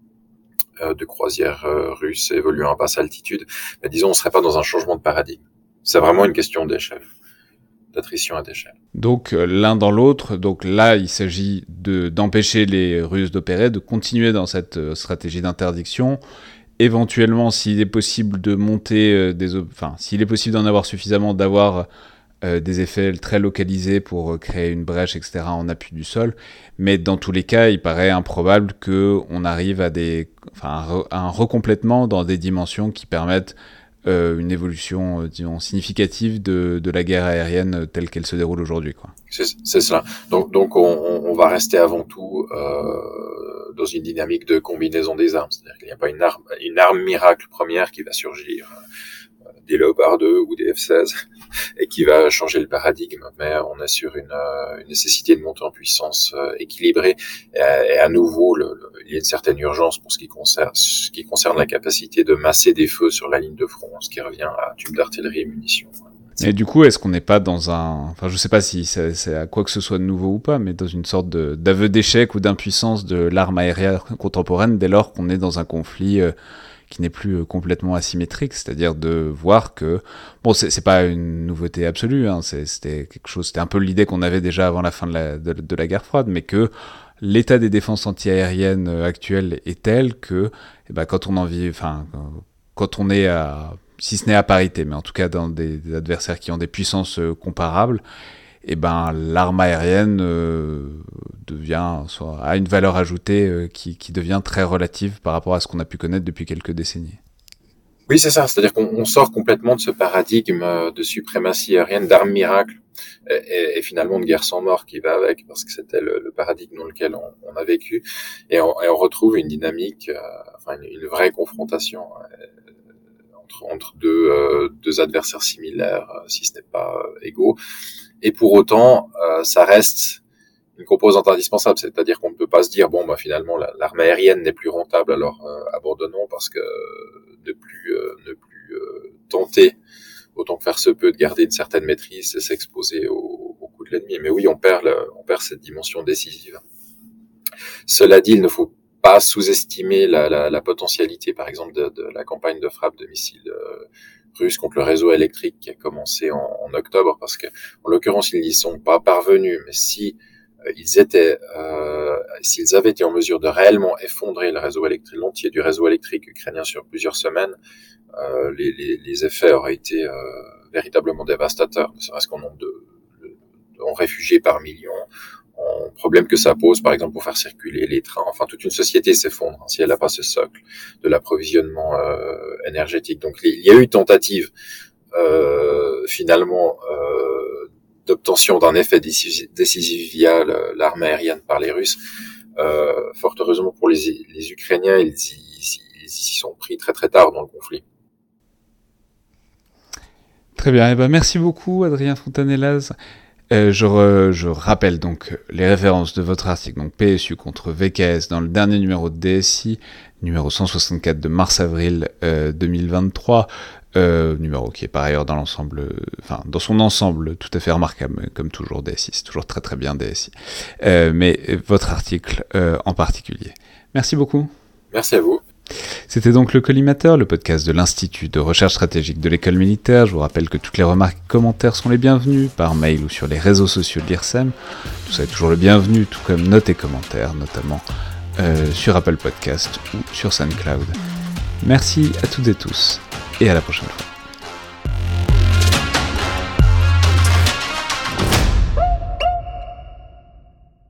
euh, de croisière euh, russes évoluant à basse altitude. Mais disons, on ne serait pas dans un changement de paradigme. C'est vraiment une question d'échelle, d'attrition à d'échelle. Donc euh, l'un dans l'autre, donc là il s'agit de, d'empêcher les Russes d'opérer, de continuer dans cette euh, stratégie d'interdiction. Éventuellement, s'il est possible de monter euh, des, enfin, s'il est possible d'en avoir suffisamment, d'avoir euh, des effets très localisés pour euh, créer une brèche, et cetera, en appui du sol. Mais dans tous les cas, il paraît improbable qu'on arrive à des, enfin, un, re, un recomplètement dans des dimensions qui permettent euh, une évolution, euh, disons, significative de, de la guerre aérienne telle qu'elle se déroule aujourd'hui, quoi. C'est, c'est cela. Donc, donc on, on va rester avant tout euh, dans une dynamique de combinaison des armes. C'est-à-dire qu'il n'y a pas une arme, une arme miracle première qui va surgir, euh, des Léopard deux ou des F seize, et qui va changer le paradigme. Mais on assure une, euh, une nécessité de monter en puissance euh, équilibrée. Et, et à nouveau, le, le, il y a une certaine urgence pour ce qui concerne, ce qui concerne la capacité de masser des feux sur la ligne de front, ce qui revient à tubes d'artillerie et munitions. Et du coup, est-ce qu'on n'est pas dans un... Enfin, je sais pas si c'est, c'est à quoi que ce soit de nouveau ou pas, mais dans une sorte de, d'aveu d'échec ou d'impuissance de l'arme aérienne contemporaine dès lors qu'on est dans un conflit euh, qui n'est plus euh, complètement asymétrique, c'est-à-dire de voir que... Bon, c'est, c'est pas une nouveauté absolue, hein, c'est, c'était quelque chose... C'était un peu l'idée qu'on avait déjà avant la fin de la, de, de la guerre froide, mais que l'état des défenses antiaériennes actuelles est tel que, eh ben, quand on en vit... Enfin, quand on est à... si ce n'est à parité, mais en tout cas dans des, des adversaires qui ont des puissances euh, comparables, et ben l'arme aérienne euh, devient soit, a une valeur ajoutée euh, qui, qui devient très relative par rapport à ce qu'on a pu connaître depuis quelques décennies. Oui, c'est ça. C'est-à-dire qu'on on sort complètement de ce paradigme de suprématie aérienne, d'armes miracles, et, et, et finalement de guerre sans mort qui va avec, parce que c'était le, le paradigme dans lequel on, on a vécu, et on, et on retrouve une dynamique, euh, enfin une, une vraie confrontation euh, entre, entre deux, euh, deux adversaires similaires, euh, si ce n'est pas euh, égaux. Et pour autant, euh, ça reste une composante indispensable, c'est-à-dire qu'on ne peut pas se dire bon bah finalement la, l'arme aérienne n'est plus rentable, alors euh, abandonnons parce que euh, ne plus euh, ne plus euh, tenter autant que faire se peut de garder une certaine maîtrise et s'exposer au, au coup de l'ennemi. Mais oui, on perd le, on perd cette dimension décisive. Cela dit, il ne faut pas sous-estimer la, la, la potentialité, par exemple, de, de la campagne de frappe de missiles euh, russes contre le réseau électrique qui a commencé en, en octobre, parce que en l'occurrence ils n'y sont pas parvenus, mais si ils étaient, euh, s'ils avaient été en mesure de réellement effondrer le réseau électrique, l'entier du réseau électrique ukrainien sur plusieurs semaines, euh, les, les, les effets auraient été euh, véritablement dévastateurs, ne serait-ce qu'en nombre de, de, en réfugiés par millions, en problème que ça pose, par exemple, pour faire circuler les trains. Enfin, toute une société s'effondre hein, si elle n'a pas ce socle de l'approvisionnement euh, énergétique. Donc, il y a eu une tentative, euh, finalement, euh, d'obtention d'un effet décisif via l'arme aérienne par les Russes. Euh, fort heureusement pour les, les Ukrainiens, ils y, ils y sont pris très très tard dans le conflit. Très bien, et ben merci beaucoup Adrien Fontanellas. Euh, je, re, je rappelle donc les références de votre article, donc P S U contre V K S dans le dernier numéro de D S I, numéro cent soixante-quatre de mars-avril euh, deux mille vingt-trois, euh, numéro qui est par ailleurs dans l'ensemble, enfin dans son ensemble tout à fait remarquable, comme toujours D S I, c'est toujours très très bien D S I, euh, mais votre article euh, en particulier. Merci beaucoup. Merci à vous. C'était donc le Collimateur, le podcast de l'Institut de recherche stratégique de l'école militaire. Je vous rappelle que toutes les remarques et commentaires sont les bienvenus, par mail ou sur les réseaux sociaux de l'I R S E M. Tout ça est toujours le bienvenu, tout comme notes et commentaires, notamment euh, sur Apple Podcast ou sur SoundCloud. Merci à toutes et tous, et à la prochaine fois.